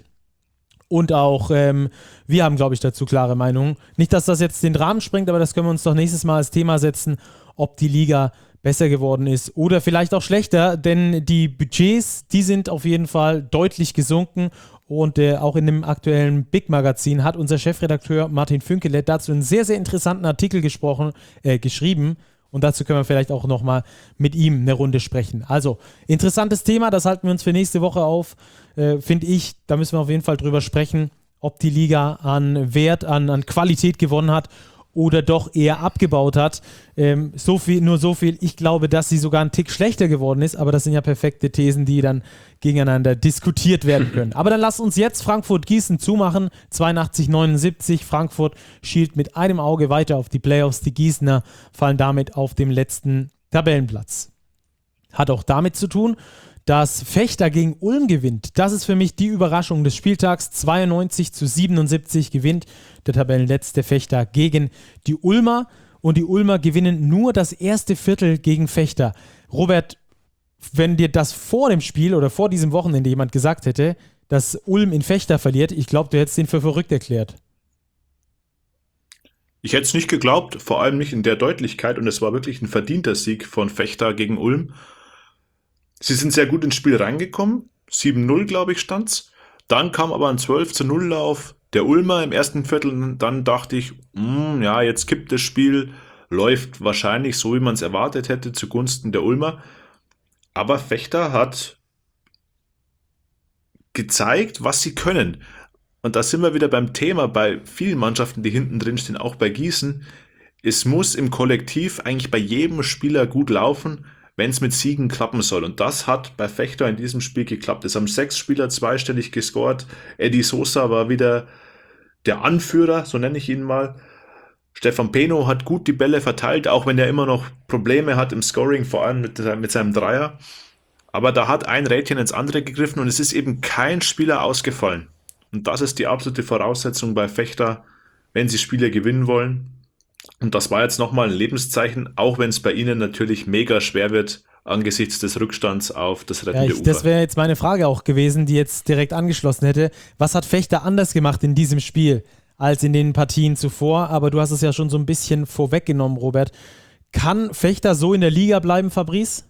Und auch, wir haben, glaube ich, dazu klare Meinungen. Nicht, dass das jetzt den Rahmen sprengt, aber das können wir uns doch nächstes Mal als Thema setzen, ob die Liga besser geworden ist oder vielleicht auch schlechter, denn die Budgets, die sind auf jeden Fall deutlich gesunken und auch in dem aktuellen Big-Magazin hat unser Chefredakteur Martin Fünkele dazu einen sehr, sehr interessanten Artikel geschrieben und dazu können wir vielleicht auch nochmal mit ihm eine Runde sprechen. Also, interessantes Thema, das halten wir uns für nächste Woche auf, finde ich, da müssen wir auf jeden Fall drüber sprechen, ob die Liga an Wert, an Qualität gewonnen hat oder doch eher abgebaut hat. So viel. Ich glaube, dass sie sogar einen Tick schlechter geworden ist, aber das sind ja perfekte Thesen, die dann gegeneinander diskutiert werden können. Aber dann lasst uns jetzt Frankfurt-Gießen zumachen. 82-79. Frankfurt schielt mit einem Auge weiter auf die Playoffs. Die Gießener fallen damit auf dem letzten Tabellenplatz. Hat auch damit zu tun, dass Vechta gegen Ulm gewinnt. Das ist für mich die Überraschung des Spieltags. 92-77 gewinnt der Tabellenletzte Vechta gegen die Ulmer. Und die Ulmer gewinnen nur das erste Viertel gegen Vechta. Robert, wenn dir das vor dem Spiel oder vor diesem Wochenende jemand gesagt hätte, dass Ulm in Vechta verliert, ich glaube, du hättest den für verrückt erklärt. Ich hätte es nicht geglaubt, vor allem nicht in der Deutlichkeit. Und es war wirklich ein verdienter Sieg von Vechta gegen Ulm. Sie sind sehr gut ins Spiel reingekommen. 7-0, glaube ich, stand's. Dann kam aber ein 12-0-Lauf der Ulmer im ersten Viertel. Und dann dachte ich, ja, jetzt kippt das Spiel. Läuft wahrscheinlich so, wie man es erwartet hätte, zugunsten der Ulmer. Aber Vechta hat gezeigt, was sie können. Und da sind wir wieder beim Thema bei vielen Mannschaften, die hinten drin stehen, auch bei Gießen. Es muss im Kollektiv eigentlich bei jedem Spieler gut laufen, wenn es mit Siegen klappen soll. Und das hat bei Vechta in diesem Spiel geklappt. Es haben 6 Spieler zweistellig gescored. Eddie Sosa war wieder der Anführer, so nenne ich ihn mal. Stefan Peno hat gut die Bälle verteilt, auch wenn er immer noch Probleme hat im Scoring, vor allem mit seinem Dreier. Aber da hat ein Rädchen ins andere gegriffen und es ist eben kein Spieler ausgefallen. Und das ist die absolute Voraussetzung bei Vechta, wenn sie Spiele gewinnen wollen. Und das war jetzt nochmal ein Lebenszeichen, auch wenn es bei ihnen natürlich mega schwer wird, angesichts des Rückstands auf das rettende Ufer. Das wäre jetzt meine Frage auch gewesen, die jetzt direkt angeschlossen hätte. Was hat Vechta anders gemacht in diesem Spiel als in den Partien zuvor? Aber du hast es ja schon so ein bisschen vorweggenommen, Robert. Kann Vechta so in der Liga bleiben, Fabrice?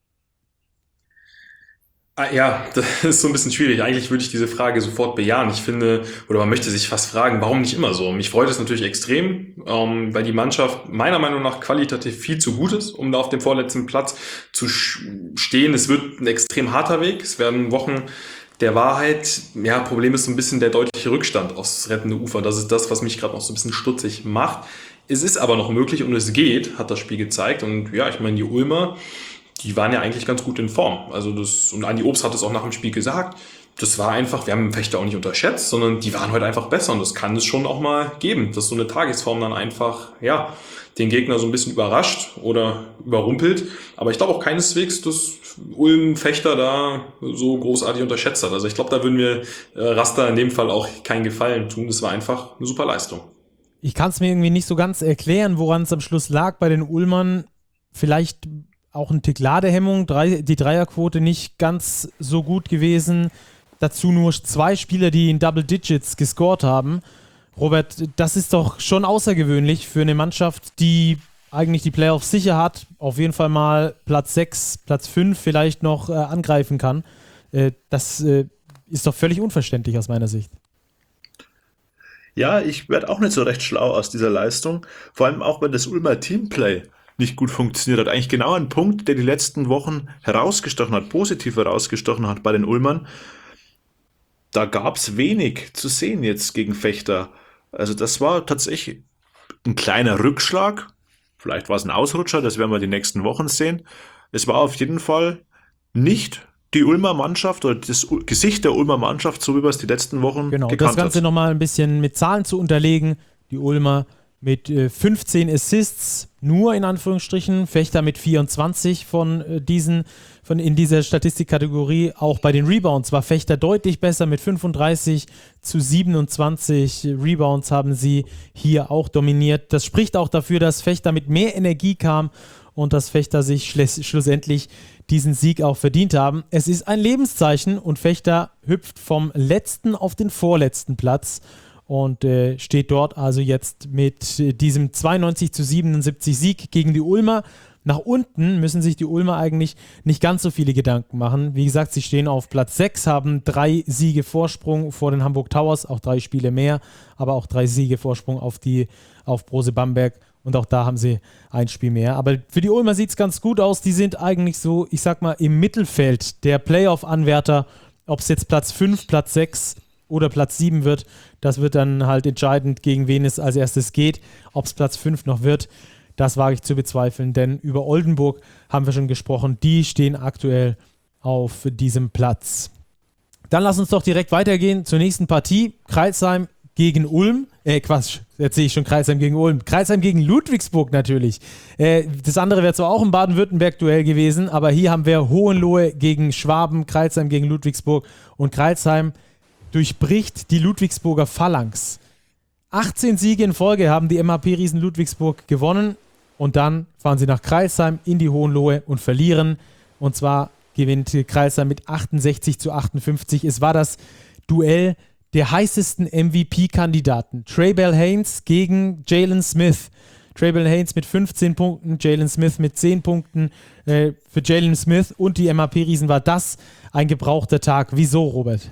Ja, das ist so ein bisschen schwierig. Eigentlich würde ich diese Frage sofort bejahen. Ich finde, oder man möchte sich fast fragen, warum nicht immer so? Mich freut es natürlich extrem, weil die Mannschaft meiner Meinung nach qualitativ viel zu gut ist, um da auf dem vorletzten Platz zu stehen. Es wird ein extrem harter Weg. Es werden Wochen der Wahrheit. Ja, Problem ist so ein bisschen der deutliche Rückstand aufs rettende Ufer. Das ist das, was mich gerade noch so ein bisschen stutzig macht. Es ist aber noch möglich und es geht, hat das Spiel gezeigt. Und ja, ich meine, die Ulmer, die waren ja eigentlich ganz gut in Form. Und Andi Obst hat es auch nach dem Spiel gesagt, das war einfach, wir haben Vechta auch nicht unterschätzt, sondern die waren heute einfach besser und das kann es schon auch mal geben, dass so eine Tagesform dann einfach, ja, den Gegner so ein bisschen überrascht oder überrumpelt. Aber ich glaube auch keineswegs, dass Ulm Vechta da so großartig unterschätzt hat. Also ich glaube, da würden wir Rasta in dem Fall auch keinen Gefallen tun. Das war einfach eine super Leistung. Ich kann es mir irgendwie nicht so ganz erklären, woran es am Schluss lag bei den Ulmern. Vielleicht auch ein Tick Ladehemmung, die Dreierquote nicht ganz so gut gewesen. Dazu nur 2 Spieler, die in Double Digits gescored haben. Robert, das ist doch schon außergewöhnlich für eine Mannschaft, die eigentlich die Playoffs sicher hat, auf jeden Fall mal Platz 6, Platz 5 vielleicht noch angreifen kann. Das ist doch völlig unverständlich aus meiner Sicht. Ja, ich werde auch nicht so recht schlau aus dieser Leistung. Vor allem auch, wenn das Ulmer Teamplay nicht gut funktioniert hat. Eigentlich genau ein Punkt, der die letzten Wochen herausgestochen hat, positiv herausgestochen hat bei den Ulmern. Da gab es wenig zu sehen jetzt gegen Vechta. Also das war tatsächlich ein kleiner Rückschlag. Vielleicht war es ein Ausrutscher, das werden wir die nächsten Wochen sehen. Es war auf jeden Fall nicht die Ulmer Mannschaft oder das Gesicht der Ulmer Mannschaft, so wie wir es die letzten Wochen gekannt hat. Das Ganze nochmal ein bisschen mit Zahlen zu unterlegen. Die Ulmer mit 15 Assists, nur in Anführungsstrichen, Vechta mit 24 in dieser Statistikkategorie. Auch bei den Rebounds war Vechta deutlich besser mit 35 zu 27 Rebounds haben sie hier auch dominiert. Das spricht auch dafür, dass Vechta mit mehr Energie kam und dass Vechta sich schlussendlich diesen Sieg auch verdient haben. Es ist ein Lebenszeichen und Vechta hüpft vom letzten auf den vorletzten Platz und steht dort also jetzt mit diesem 92-77 Sieg gegen die Ulmer. Nach unten müssen sich die Ulmer eigentlich nicht ganz so viele Gedanken machen. Wie gesagt, sie stehen auf Platz 6, haben 3 Siege Vorsprung vor den Hamburg Towers, auch 3 Spiele mehr, aber auch 3 Siege Vorsprung auf Brose Bamberg und auch da haben sie ein Spiel mehr. Aber für die Ulmer sieht es ganz gut aus. Die sind eigentlich so, ich sag mal, im Mittelfeld der Playoff-Anwärter, ob es jetzt Platz 5, Platz 6 oder Platz 7 wird. Das wird dann halt entscheidend, gegen wen es als erstes geht. Ob es Platz 5 noch wird, das wage ich zu bezweifeln, denn über Oldenburg haben wir schon gesprochen. Die stehen aktuell auf diesem Platz. Dann lass uns doch direkt weitergehen zur nächsten Partie. Crailsheim gegen Ulm. Jetzt sehe ich schon Crailsheim gegen Ulm. Crailsheim gegen Ludwigsburg natürlich. Das andere wäre zwar auch ein Baden-Württemberg-Duell gewesen, aber hier haben wir Hohenlohe gegen Schwaben, Crailsheim gegen Ludwigsburg und Crailsheim durchbricht die Ludwigsburger Phalanx. 18 Siege in Folge haben die MHP-Riesen Ludwigsburg gewonnen und dann fahren sie nach Crailsheim in die Hohenlohe und verlieren. Und zwar gewinnt Crailsheim mit 68-58. Es war das Duell der heißesten MVP-Kandidaten. Traybell Haynes gegen Jalen Smith. Traybell Haynes mit 15 Punkten, Jalen Smith mit 10 Punkten. Für Jalen Smith und die MHP-Riesen war das ein gebrauchter Tag. Wieso, Robert?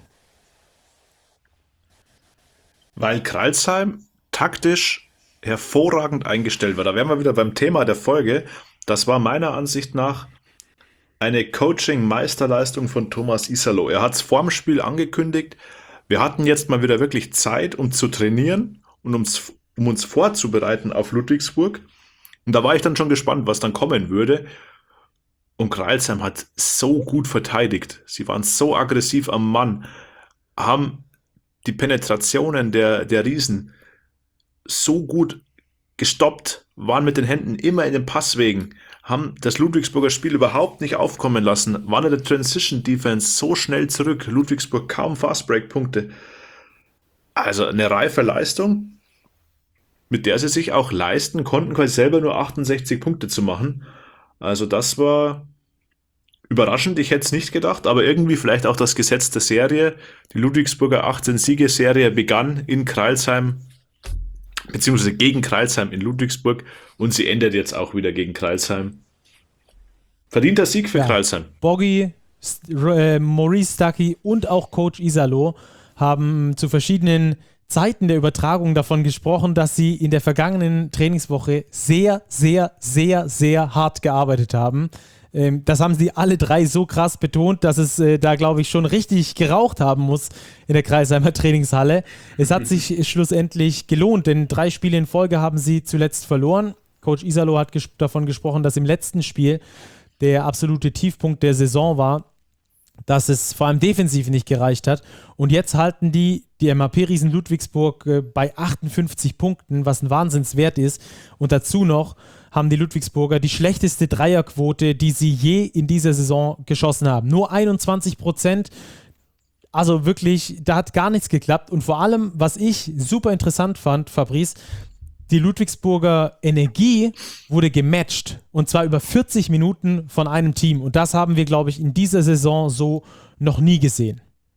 Weil Crailsheim taktisch hervorragend eingestellt war. Da wären wir wieder beim Thema der Folge. Das war meiner Ansicht nach eine Coaching-Meisterleistung von Thomas Isalo. Er hat es vorm Spiel angekündigt. Wir hatten jetzt mal wieder wirklich Zeit, um zu trainieren und um uns vorzubereiten auf Ludwigsburg. Und da war ich dann schon gespannt, was dann kommen würde. Und Crailsheim hat so gut verteidigt. Sie waren so aggressiv am Mann, haben die Penetrationen der Riesen so gut gestoppt, waren mit den Händen immer in den Passwegen, haben das Ludwigsburger Spiel überhaupt nicht aufkommen lassen, waren in der Transition Defense so schnell zurück, Ludwigsburg kaum Fastbreak-Punkte. Also eine reife Leistung, mit der sie sich auch leisten konnten, quasi selber nur 68 Punkte zu machen. Also das war überraschend, ich hätte es nicht gedacht, aber irgendwie vielleicht auch das Gesetz der Serie. Die Ludwigsburger 18-Siege-Serie begann in Crailsheim, beziehungsweise gegen Crailsheim in Ludwigsburg und sie endet jetzt auch wieder gegen Crailsheim. Verdienter Sieg für Crailsheim. Boggy, Maurice Stuckey und auch Coach Isalo haben zu verschiedenen Zeiten der Übertragung davon gesprochen, dass sie in der vergangenen Trainingswoche sehr, sehr, sehr, sehr hart gearbeitet haben. Das haben sie alle drei so krass betont, dass es da, glaube ich, schon richtig geraucht haben muss in der Crailsheimer Trainingshalle. Es hat sich schlussendlich gelohnt, denn 3 Spiele in Folge haben sie zuletzt verloren. Coach Isalo hat davon gesprochen, dass im letzten Spiel der absolute Tiefpunkt der Saison war, dass es vor allem defensiv nicht gereicht hat. Und jetzt halten die MHP-Riesen Ludwigsburg bei 58 Punkten, was ein Wahnsinnswert ist. Und dazu noch haben die Ludwigsburger die schlechteste Dreierquote, die sie je in dieser Saison geschossen haben. Nur 21%. Also wirklich, da hat gar nichts geklappt. Und vor allem, was ich super interessant fand, Fabrice, die Ludwigsburger Energie wurde gematcht. Und zwar über 40 Minuten von einem Team. Und das haben wir, glaube ich, in dieser Saison so noch nie gesehen.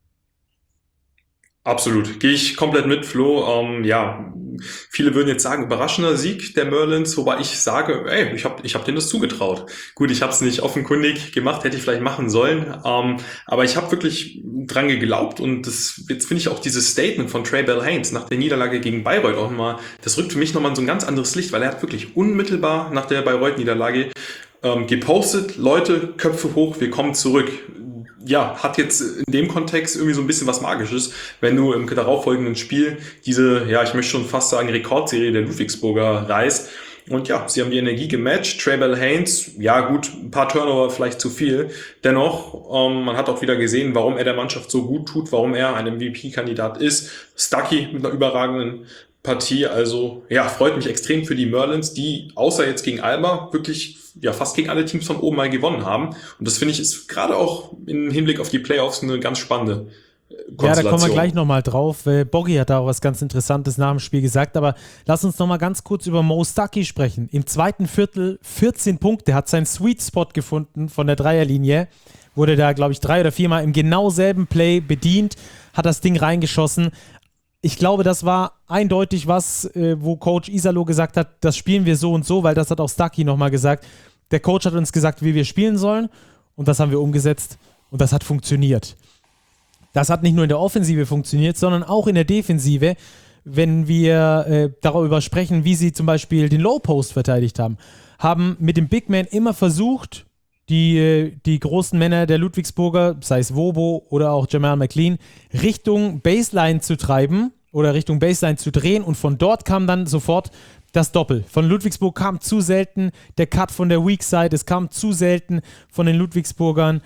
Absolut, gehe ich komplett mit, Flo. Viele würden jetzt sagen, überraschender Sieg der Merlins, wobei ich sage, ich hab denen das zugetraut. Gut, ich habe es nicht offenkundig gemacht, hätte ich vielleicht machen sollen, aber ich habe wirklich dran geglaubt und jetzt finde ich auch dieses Statement von Traybell Haynes nach der Niederlage gegen Bayreuth auch nochmal, das rückt für mich nochmal in so ein ganz anderes Licht, weil er hat wirklich unmittelbar nach der Bayreuth-Niederlage gepostet, Leute, Köpfe hoch, wir kommen zurück. Ja, hat jetzt in dem Kontext irgendwie so ein bisschen was Magisches, wenn du im darauffolgenden Spiel diese, ich möchte schon fast sagen, Rekordserie der Ludwigsburger reißt. Und ja, sie haben die Energie gematcht. Traybell Haynes, ja gut, ein paar Turnover vielleicht zu viel. Dennoch, man hat auch wieder gesehen, warum er der Mannschaft so gut tut, warum er ein MVP-Kandidat ist. Stuckey mit einer überragenden Partie, also ja, freut mich extrem für die Merlins, die außer jetzt gegen Alba wirklich fast gegen alle Teams von oben mal gewonnen haben. Und das finde ich ist gerade auch im Hinblick auf die Playoffs eine ganz spannende Konstellation. Ja, da kommen wir gleich nochmal drauf. Boggy hat da auch was ganz Interessantes nach dem Spiel gesagt, aber lass uns nochmal ganz kurz über Mo Stuckey sprechen. Im zweiten Viertel 14 Punkte, hat seinen Sweet Spot gefunden von der Dreierlinie, wurde da, glaube ich, 3 oder 4 Mal im genau selben Play bedient, hat das Ding reingeschossen. Ich glaube, das war eindeutig was, wo Coach Isalo gesagt hat, das spielen wir so und so, weil das hat auch Stuckey nochmal gesagt. Der Coach hat uns gesagt, wie wir spielen sollen und das haben wir umgesetzt und das hat funktioniert. Das hat nicht nur in der Offensive funktioniert, sondern auch in der Defensive, wenn wir darüber sprechen, wie sie zum Beispiel den Low Post verteidigt haben mit dem Big Man immer versucht, die großen Männer der Ludwigsburger, sei es Wobo oder auch Jamal McLean, Richtung Baseline zu treiben oder Richtung Baseline zu drehen und von dort kam dann sofort das Doppel. Von Ludwigsburg kam zu selten der Cut von der Weak Side, es kam zu selten von den Ludwigsburgern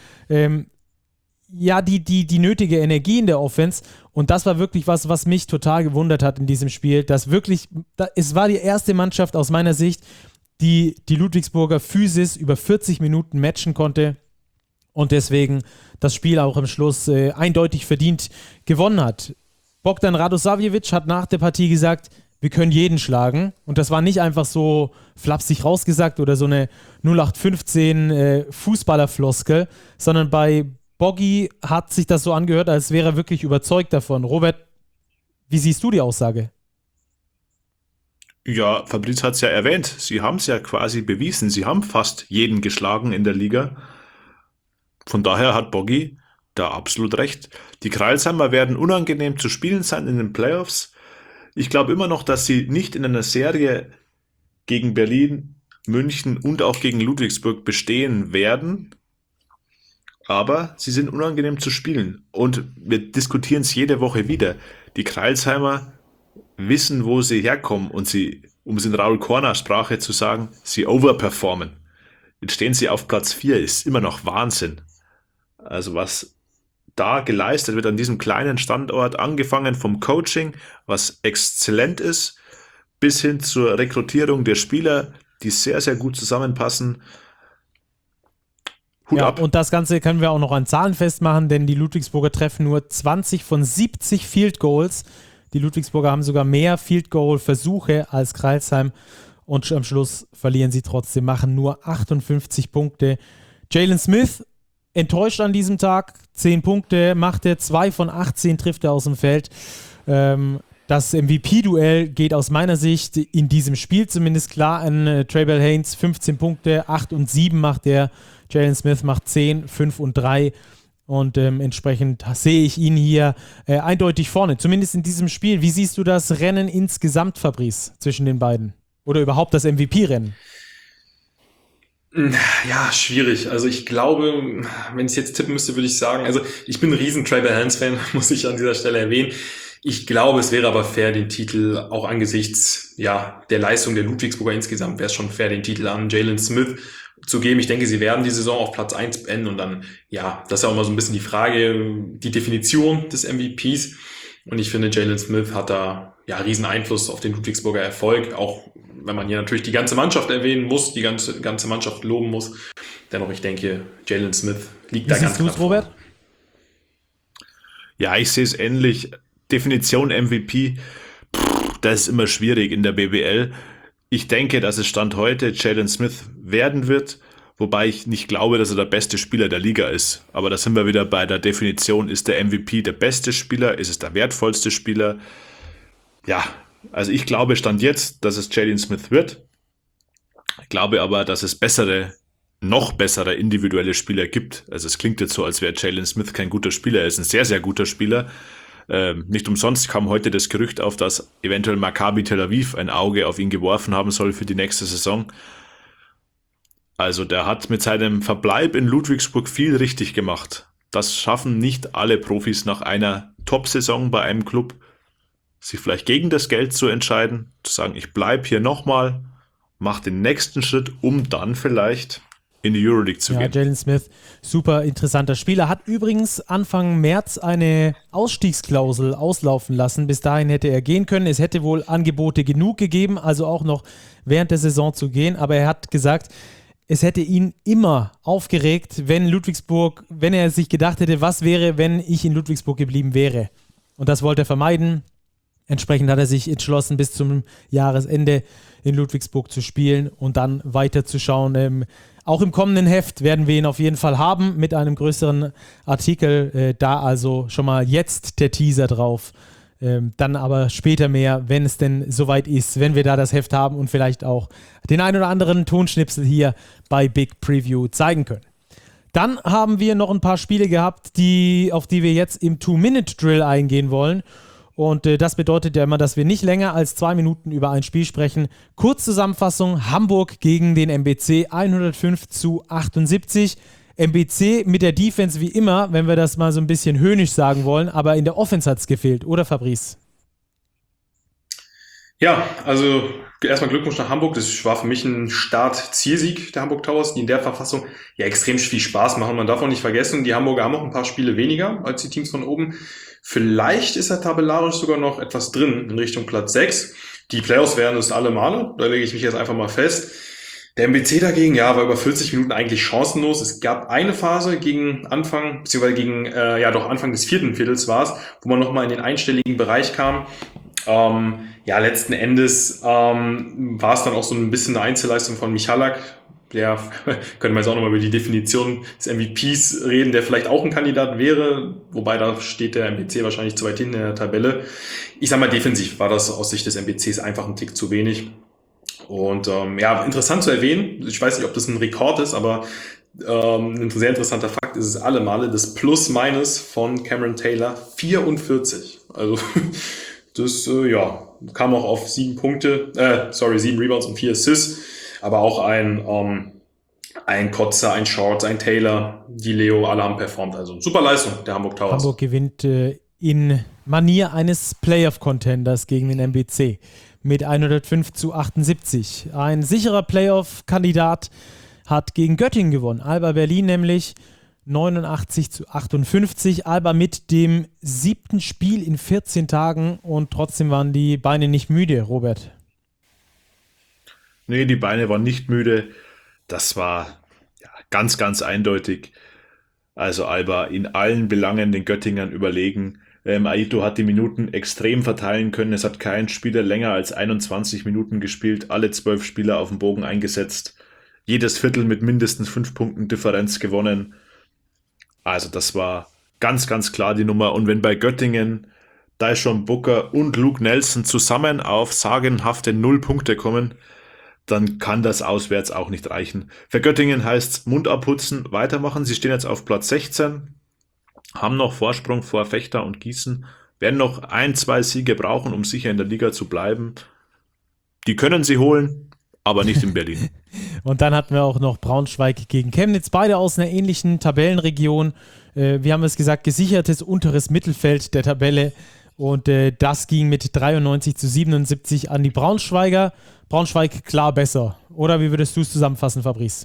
die nötige Energie in der Offense und das war wirklich was mich total gewundert hat in diesem Spiel, es war die erste Mannschaft aus meiner Sicht, die Ludwigsburger Physis über 40 Minuten matchen konnte und deswegen das Spiel auch am Schluss eindeutig verdient gewonnen hat. Bogdan Radosavljevic hat nach der Partie gesagt, wir können jeden schlagen und das war nicht einfach so flapsig rausgesagt oder so eine 0815 Fußballerfloskel, sondern bei Boggy hat sich das so angehört, als wäre er wirklich überzeugt davon. Robert, wie siehst du die Aussage? Ja, Fabrice hat es ja erwähnt. Sie haben es ja quasi bewiesen. Sie haben fast jeden geschlagen in der Liga. Von daher hat Boggy da absolut recht. Die Crailsheimer werden unangenehm zu spielen sein in den Playoffs. Ich glaube immer noch, dass sie nicht in einer Serie gegen Berlin, München und auch gegen Ludwigsburg bestehen werden. Aber sie sind unangenehm zu spielen. Und wir diskutieren es jede Woche wieder. Die Crailsheimer wissen, wo sie herkommen und sie, um es in Raul Korner Sprache zu sagen, sie overperformen. Jetzt stehen sie auf Platz 4, ist immer noch Wahnsinn. Also was da geleistet wird an diesem kleinen Standort, angefangen vom Coaching, was exzellent ist, bis hin zur Rekrutierung der Spieler, die sehr, sehr gut zusammenpassen. Hut ab. Und das Ganze können wir auch noch an Zahlen festmachen, denn die Ludwigsburger treffen nur 20 von 70 Field Goals. Die Ludwigsburger haben sogar mehr Field Goal Versuche als Crailsheim und am Schluss verlieren sie trotzdem, machen nur 58 Punkte. Jalen Smith enttäuscht an diesem Tag, 10 Punkte macht er, 2 von 18 trifft er aus dem Feld. Das MVP-Duell geht aus meiner Sicht in diesem Spiel zumindest klar an Traybell Haynes, 15 Punkte, 8 und 7 macht er, Jalen Smith macht 10, 5 und 3 und entsprechend sehe ich ihn hier eindeutig vorne, zumindest in diesem Spiel. Wie siehst du das Rennen insgesamt, Fabrice, zwischen den beiden? Oder überhaupt das MVP-Rennen? Ja, schwierig. Also ich glaube, wenn ich jetzt tippen müsste, würde ich sagen, also ich bin ein riesen Traybell Haynes-Fan, muss ich an dieser Stelle erwähnen. Ich glaube, es wäre aber fair, den Titel auch angesichts der Leistung der Ludwigsburger insgesamt, wäre es schon fair, den Titel an Jalen Smith zu geben. Ich denke, sie werden die Saison auf Platz 1 beenden und dann, das ist ja auch mal so ein bisschen die Frage, die Definition des MVPs. Und ich finde, Jalen Smith hat da riesen Einfluss auf den Ludwigsburger Erfolg, auch wenn man hier natürlich die ganze Mannschaft erwähnen muss, die ganze Mannschaft loben muss. Dennoch, ich denke, Jalen Smith liegt da ganz knapp. Robert? Ja, ich sehe es ähnlich. Definition MVP, das ist immer schwierig in der BBL. Ich denke, dass es Stand heute Jalen Smith werden wird, wobei ich nicht glaube, dass er der beste Spieler der Liga ist. Aber da sind wir wieder bei der Definition, ist der MVP der beste Spieler, ist es der wertvollste Spieler? Ja, also ich glaube Stand jetzt, dass es Jalen Smith wird. Ich glaube aber, dass es noch bessere individuelle Spieler gibt. Also es klingt jetzt so, als wäre Jalen Smith kein guter Spieler, er ist ein sehr, sehr guter Spieler. Nicht umsonst kam heute das Gerücht auf, dass eventuell Maccabi Tel Aviv ein Auge auf ihn geworfen haben soll für die nächste Saison. Also der hat mit seinem Verbleib in Ludwigsburg viel richtig gemacht. Das schaffen nicht alle Profis nach einer Top-Saison bei einem Club, sich vielleicht gegen das Geld zu entscheiden, zu sagen, ich bleibe hier nochmal, mache den nächsten Schritt, um dann vielleicht in die Euroleague zu gehen. Jalen Smith, super interessanter Spieler, hat übrigens Anfang März eine Ausstiegsklausel auslaufen lassen. Bis dahin hätte er gehen können. Es hätte wohl Angebote genug gegeben, also auch noch während der Saison zu gehen. Aber er hat gesagt, es hätte ihn immer aufgeregt, wenn er sich gedacht hätte, was wäre, wenn ich in Ludwigsburg geblieben wäre. Und das wollte er vermeiden. Entsprechend hat er sich entschlossen, bis zum Jahresende in Ludwigsburg zu spielen und dann weiterzuschauen. Auch im kommenden Heft werden wir ihn auf jeden Fall haben mit einem größeren Artikel. Da also schon mal jetzt der Teaser drauf. Dann aber später mehr, wenn es denn soweit ist, wenn wir da das Heft haben und vielleicht auch den ein oder anderen Tonschnipsel hier bei Big Preview zeigen können. Dann haben wir noch ein paar Spiele gehabt, auf die wir jetzt im 2-Minute-Drill eingehen wollen. Und das bedeutet ja immer, dass wir nicht länger als 2 Minuten über ein Spiel sprechen. Kurzzusammenfassung: Hamburg gegen den MBC 105-78. MBC mit der Defense wie immer, wenn wir das mal so ein bisschen höhnisch sagen wollen, aber in der Offense hat es gefehlt, oder Fabrice? Ja, also erstmal Glückwunsch nach Hamburg. Das war für mich ein Start-Zielsieg der Hamburg Towers, die in der Verfassung ja extrem viel Spaß machen. Man darf auch nicht vergessen, die Hamburger haben auch ein paar Spiele weniger als die Teams von oben. Vielleicht ist er tabellarisch sogar noch etwas drin in Richtung Platz 6. Die Playoffs werden es alle Male, da lege ich mich jetzt einfach mal fest. Der MBC dagegen, ja, war über 40 Minuten eigentlich chancenlos. Es gab eine Phase gegen Anfang, beziehungsweise gegen, Anfang des 4. Viertels war es, wo man nochmal in den einstelligen Bereich kam. Letzten Endes war es dann auch so ein bisschen eine Einzelleistung von Michalak. Der, können wir jetzt auch nochmal über die Definition des MVPs reden, der vielleicht auch ein Kandidat wäre, wobei da steht der MBC wahrscheinlich zu weit hinten in der Tabelle. Ich sag mal, defensiv war das aus Sicht des MBCs einfach ein Tick zu wenig. Und interessant zu erwähnen, ich weiß nicht, ob das ein Rekord ist, aber ein sehr interessanter Fakt ist es alle Male, das Plus-Minus von Cameron Taylor 44. Also das kam auch auf 7 Rebounds und 4 Assists, aber auch ein Kotzer, ein Shorts, ein Taylor, die Leo, alle haben performt. Also super Leistung der Hamburg Towers. Hamburg gewinnt in Manier eines Playoff-Contenders gegen den MBC mit 105-78. Ein sicherer Playoff-Kandidat hat gegen Göttingen gewonnen. Alba Berlin nämlich 89-58. Alba mit dem 7. Spiel in 14 Tagen und trotzdem waren die Beine nicht müde, Robert. Nee, die Beine waren nicht müde. Das war ganz, ganz eindeutig. Also Alba in allen Belangen den Göttingern überlegen. Aito hat die Minuten extrem verteilen können. Es hat kein Spieler länger als 21 Minuten gespielt. Alle 12 Spieler auf dem Bogen eingesetzt. Jedes Viertel mit mindestens 5 Punkten Differenz gewonnen. Also das war ganz, ganz klar die Nummer. Und wenn bei Göttingen Dyson Booker und Luke Nelson zusammen auf sagenhafte 0 Punkte kommen, dann kann das auswärts auch nicht reichen. Für Göttingen heißt es Mund abputzen, weitermachen. Sie stehen jetzt auf Platz 16, haben noch Vorsprung vor Vechta und Gießen, werden noch 1-2 Siege brauchen, um sicher in der Liga zu bleiben. Die können sie holen, aber nicht in Berlin. Und dann hatten wir auch noch Braunschweig gegen Chemnitz, beide aus einer ähnlichen Tabellenregion. Wir haben es gesagt, gesichertes unteres Mittelfeld der Tabelle. Und das ging mit 93-77 an die Braunschweiger. Braunschweig klar besser. Oder wie würdest du es zusammenfassen, Fabrice?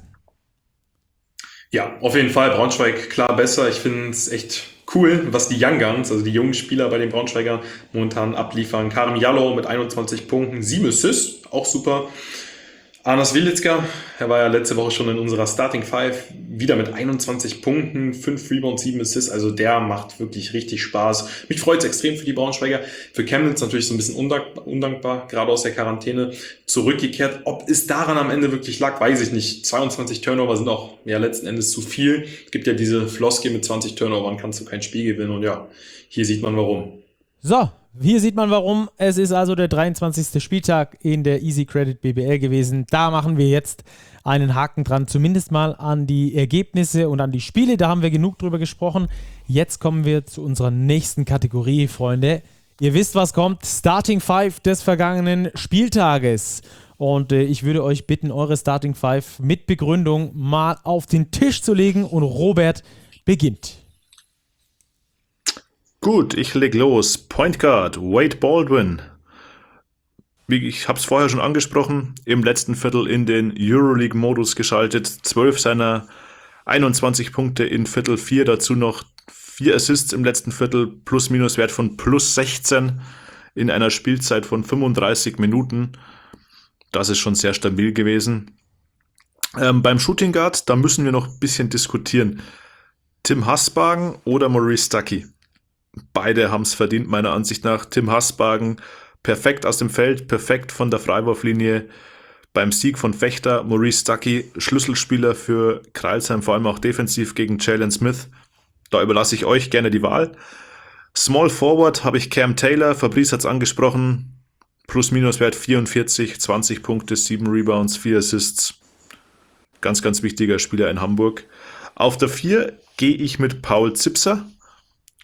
Ja, auf jeden Fall Braunschweig klar besser. Ich finde es echt cool, was die Young Guns, also die jungen Spieler bei den Braunschweigern momentan abliefern. Karim Jallow mit 21 Punkten, 7 Assists, auch super. Arnas Wilitzka, er war ja letzte Woche schon in unserer Starting Five, wieder mit 21 Punkten, 5 Rebounds, 7 Assists, also der macht wirklich richtig Spaß. Mich freut es extrem für die Braunschweiger, für Chemnitz natürlich so ein bisschen undankbar, gerade aus der Quarantäne zurückgekehrt. Ob es daran am Ende wirklich lag, weiß ich nicht. 22 Turnover sind auch letzten Endes zu viel. Es gibt ja diese Floskel, mit 20 Turnovern kannst du kein Spiel gewinnen und hier sieht man warum. So, hier sieht man warum. Es ist also der 23. Spieltag in der Easy Credit BBL gewesen. Da machen wir jetzt einen Haken dran, zumindest mal an die Ergebnisse und an die Spiele. Da haben wir genug drüber gesprochen. Jetzt kommen wir zu unserer nächsten Kategorie, Freunde. Ihr wisst, was kommt. Starting Five des vergangenen Spieltages. Und ich würde euch bitten, eure Starting Five mit Begründung mal auf den Tisch zu legen. Und Robert beginnt. Gut, ich leg los. Point Guard, Wade Baldwin. Ich habe es vorher schon angesprochen, im letzten Viertel in den Euroleague-Modus geschaltet. 12 seiner 21 Punkte in Viertel 4, dazu noch 4 Assists im letzten Viertel, Plus-Minus-Wert von plus 16 in einer Spielzeit von 35 Minuten. Das ist schon sehr stabil gewesen. Beim Shooting Guard, da müssen wir noch ein bisschen diskutieren. Tim Hasbagen oder Maurice Stuckey? Beide haben es verdient, meiner Ansicht nach. Tim Hasbagen perfekt aus dem Feld, perfekt von der Freiwurflinie. Beim Sieg von Vechta, Maurice Stuckey, Schlüsselspieler für Crailsheim, vor allem auch defensiv gegen Jalen Smith. Da überlasse ich euch gerne die Wahl. Small Forward habe ich Cam Taylor, Fabrice hat es angesprochen. Plus-Minus-Wert 44, 20 Punkte, 7 Rebounds, 4 Assists. Ganz, ganz wichtiger Spieler in Hamburg. Auf der 4 gehe ich mit Paul Zipser.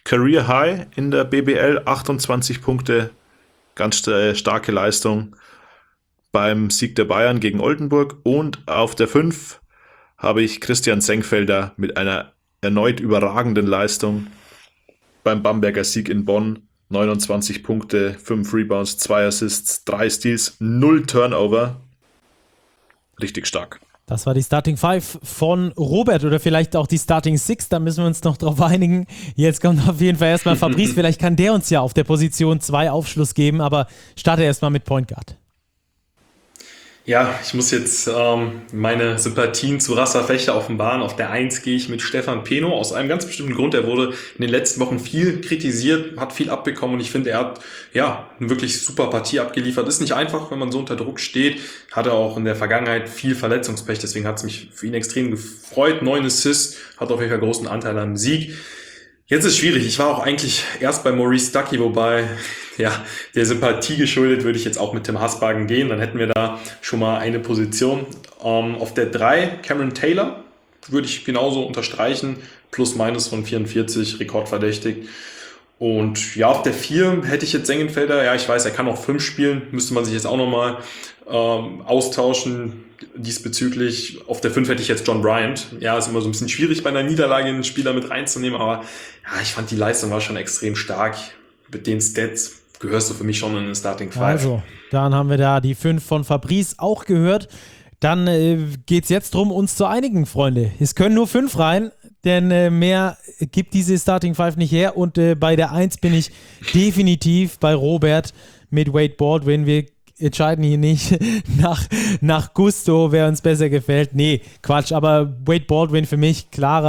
Career High in der BBL, 28 Punkte, ganz starke Leistung beim Sieg der Bayern gegen Oldenburg. Und auf der 5 habe ich Christian Sengfelder mit einer erneut überragenden Leistung beim Bamberger Sieg in Bonn. 29 Punkte, 5 Rebounds, 2 Assists, 3 Steals, 0 Turnover. Richtig stark. Das war die Starting Five von Robert oder vielleicht auch die Starting Six, da müssen wir uns noch drauf einigen. Jetzt kommt auf jeden Fall erstmal Fabrice, vielleicht kann der uns ja auf der Position 2 Aufschluss geben, aber starte erstmal mit Point Guard. Ja, ich muss jetzt meine Sympathien zu Rassa Fechter offenbaren. Auf der 1 gehe ich mit Stefan Peno aus einem ganz bestimmten Grund. Er wurde in den letzten Wochen viel kritisiert, hat viel abbekommen und ich finde, er hat eine wirklich super Partie abgeliefert. Ist nicht einfach, wenn man so unter Druck steht. Hatte auch in der Vergangenheit viel Verletzungspech, deswegen hat es mich für ihn extrem gefreut. 9 Assists, hat auf jeden Fall großen Anteil am Sieg. Jetzt ist es schwierig. Ich war auch eigentlich erst bei Maurice Stuckey, wobei, der Sympathie geschuldet würde ich jetzt auch mit Tim Hasbagen gehen. Dann hätten wir da schon mal eine Position. Auf der 3 Cameron Taylor würde ich genauso unterstreichen. Plus minus von 44, rekordverdächtig. Und auf der 4 hätte ich jetzt Sengenfelder. Ja, ich weiß, er kann auch 5 spielen. Müsste man sich jetzt auch nochmal austauschen diesbezüglich. Auf der 5 hätte ich jetzt John Bryant. Ja, ist immer so ein bisschen schwierig bei einer Niederlage einen Spieler mit reinzunehmen, aber ich fand die Leistung war schon extrem stark. Mit den Stats gehörst du für mich schon in den Starting 5. Also, dann haben wir da die 5 von Fabrice auch gehört. Dann geht es jetzt darum, uns zu einigen, Freunde. Es können nur 5 rein, denn mehr gibt diese Starting 5 nicht her. Und bei der 1 bin ich definitiv bei Robert mit Wade Baldwin. Wir entscheiden hier nicht nach Gusto, wer uns besser gefällt. Nee, Quatsch, aber Wade Baldwin für mich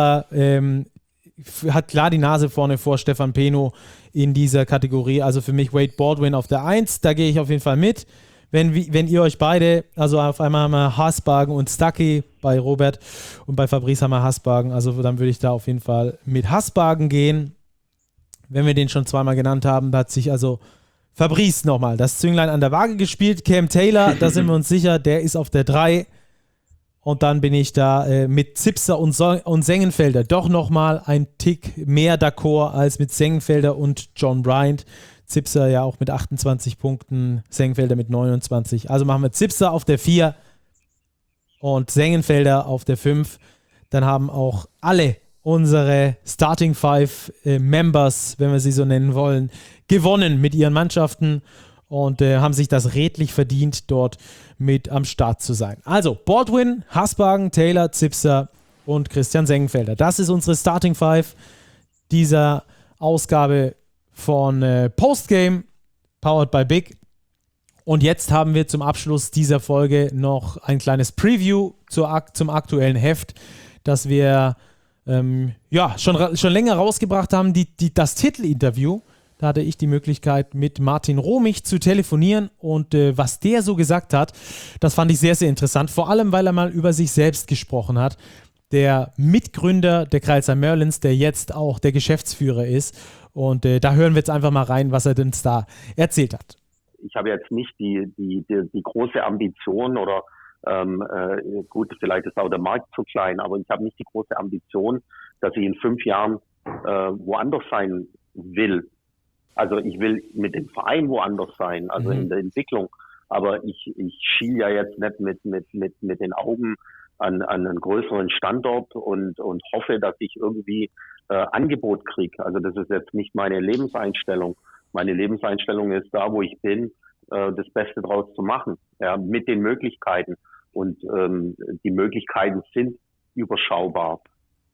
hat klar die Nase vorne vor Stefan Peno in dieser Kategorie. Also für mich Wade Baldwin auf der 1, da gehe ich auf jeden Fall mit. Wenn ihr euch beide, also auf einmal haben wir Hasbagen und Stuckey bei Robert und bei Fabrice haben wir Hasbagen, also dann würde ich da auf jeden Fall mit Hasbagen gehen. Wenn wir den schon zweimal genannt haben, da hat sich also Fabrice nochmal das Zünglein an der Waage gespielt. Cam Taylor, da sind wir uns sicher, der ist auf der 3. Und dann bin ich da mit Zipser und Sengenfelder doch nochmal ein Tick mehr d'accord als mit Sengenfelder und John Bryant. Zipser ja auch mit 28 Punkten, Sengenfelder mit 29. Also machen wir Zipser auf der 4 und Sengenfelder auf der 5. Dann haben auch alle unsere Starting 5 Members, wenn wir sie so nennen wollen, gewonnen mit ihren Mannschaften und haben sich das redlich verdient, dort mit am Start zu sein. Also Baldwin, Hasbagen, Taylor, Zipser und Christian Sengenfelder. Das ist unsere Starting 5 dieser Ausgabe von Postgame, powered by Big. Und jetzt haben wir zum Abschluss dieser Folge noch ein kleines Preview zum aktuellen Heft, das wir schon länger rausgebracht haben, das Titelinterview. Da hatte ich die Möglichkeit, mit Martin Romich zu telefonieren und was der so gesagt hat, das fand ich sehr, sehr interessant. Vor allem, weil er mal über sich selbst gesprochen hat. Der Mitgründer der Crailsheim Merlins, der jetzt auch der Geschäftsführer ist. Und da hören wir jetzt einfach mal rein, was er denn da erzählt hat. Ich habe jetzt nicht die große Ambition oder gut, vielleicht ist auch der Markt zu klein, aber ich habe nicht die große Ambition, dass ich in 5 Jahren woanders sein will. Also ich will mit dem Verein woanders sein, also in der Entwicklung. Aber ich schiele ja jetzt nicht mit den Augen an einen größeren Standort und hoffe, dass ich irgendwie Angebot kriege. Also das ist jetzt nicht meine Lebenseinstellung. Meine Lebenseinstellung ist da, wo ich bin, das Beste draus zu machen, ja, mit den Möglichkeiten. Und die Möglichkeiten sind überschaubar.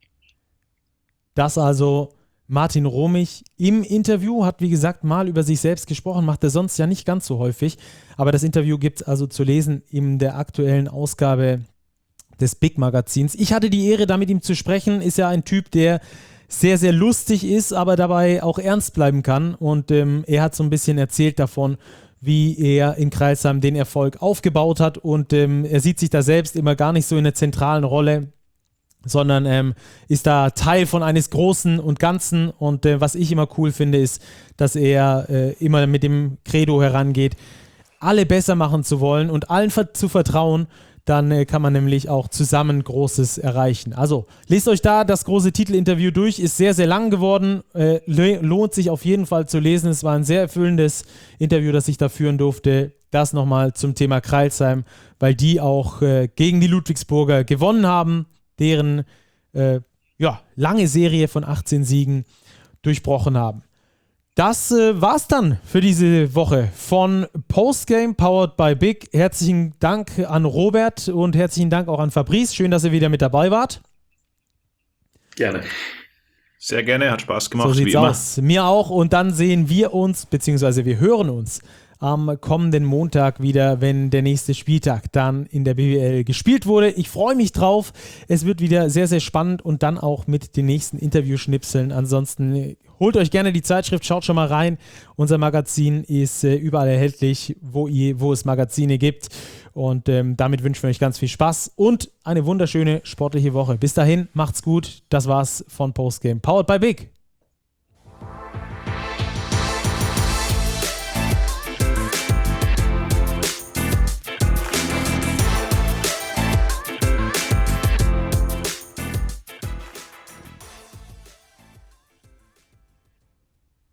Das also Martin Romich im Interview, hat wie gesagt mal über sich selbst gesprochen, macht er sonst ja nicht ganz so häufig, aber das Interview gibt es also zu lesen in der aktuellen Ausgabe des Big Magazins. Ich hatte die Ehre, da mit ihm zu sprechen, ist ja ein Typ, der sehr, sehr lustig ist, aber dabei auch ernst bleiben kann und er hat so ein bisschen erzählt davon, wie er in Crailsheim den Erfolg aufgebaut hat und er sieht sich da selbst immer gar nicht so in einer zentralen Rolle, sondern ist da Teil von eines Großen und Ganzen und was ich immer cool finde, ist, dass er immer mit dem Credo herangeht, alle besser machen zu wollen und allen zu vertrauen, Dann kann man nämlich auch zusammen Großes erreichen. Also lest euch da das große Titelinterview durch. Ist sehr, sehr lang geworden. Lohnt sich auf jeden Fall zu lesen. Es war ein sehr erfüllendes Interview, das ich da führen durfte. Das nochmal zum Thema Crailsheim, weil die auch gegen die Ludwigsburger gewonnen haben, deren lange Serie von 18 Siegen durchbrochen haben. Das war's dann für diese Woche von Postgame Powered by Big. Herzlichen Dank an Robert und herzlichen Dank auch an Fabrice. Schön, dass ihr wieder mit dabei wart. Gerne. Sehr gerne, hat Spaß gemacht. So sieht's aus. Mir auch. Und dann sehen wir uns, beziehungsweise wir hören uns am kommenden Montag wieder, wenn der nächste Spieltag dann in der BWL gespielt wurde. Ich freue mich drauf. Es wird wieder sehr, sehr spannend und dann auch mit den nächsten Interviewschnipseln. Ansonsten holt euch gerne die Zeitschrift, schaut schon mal rein. Unser Magazin ist überall erhältlich, wo es Magazine gibt. Und damit wünschen wir euch ganz viel Spaß und eine wunderschöne sportliche Woche. Bis dahin, macht's gut. Das war's von Postgame Powered by Big.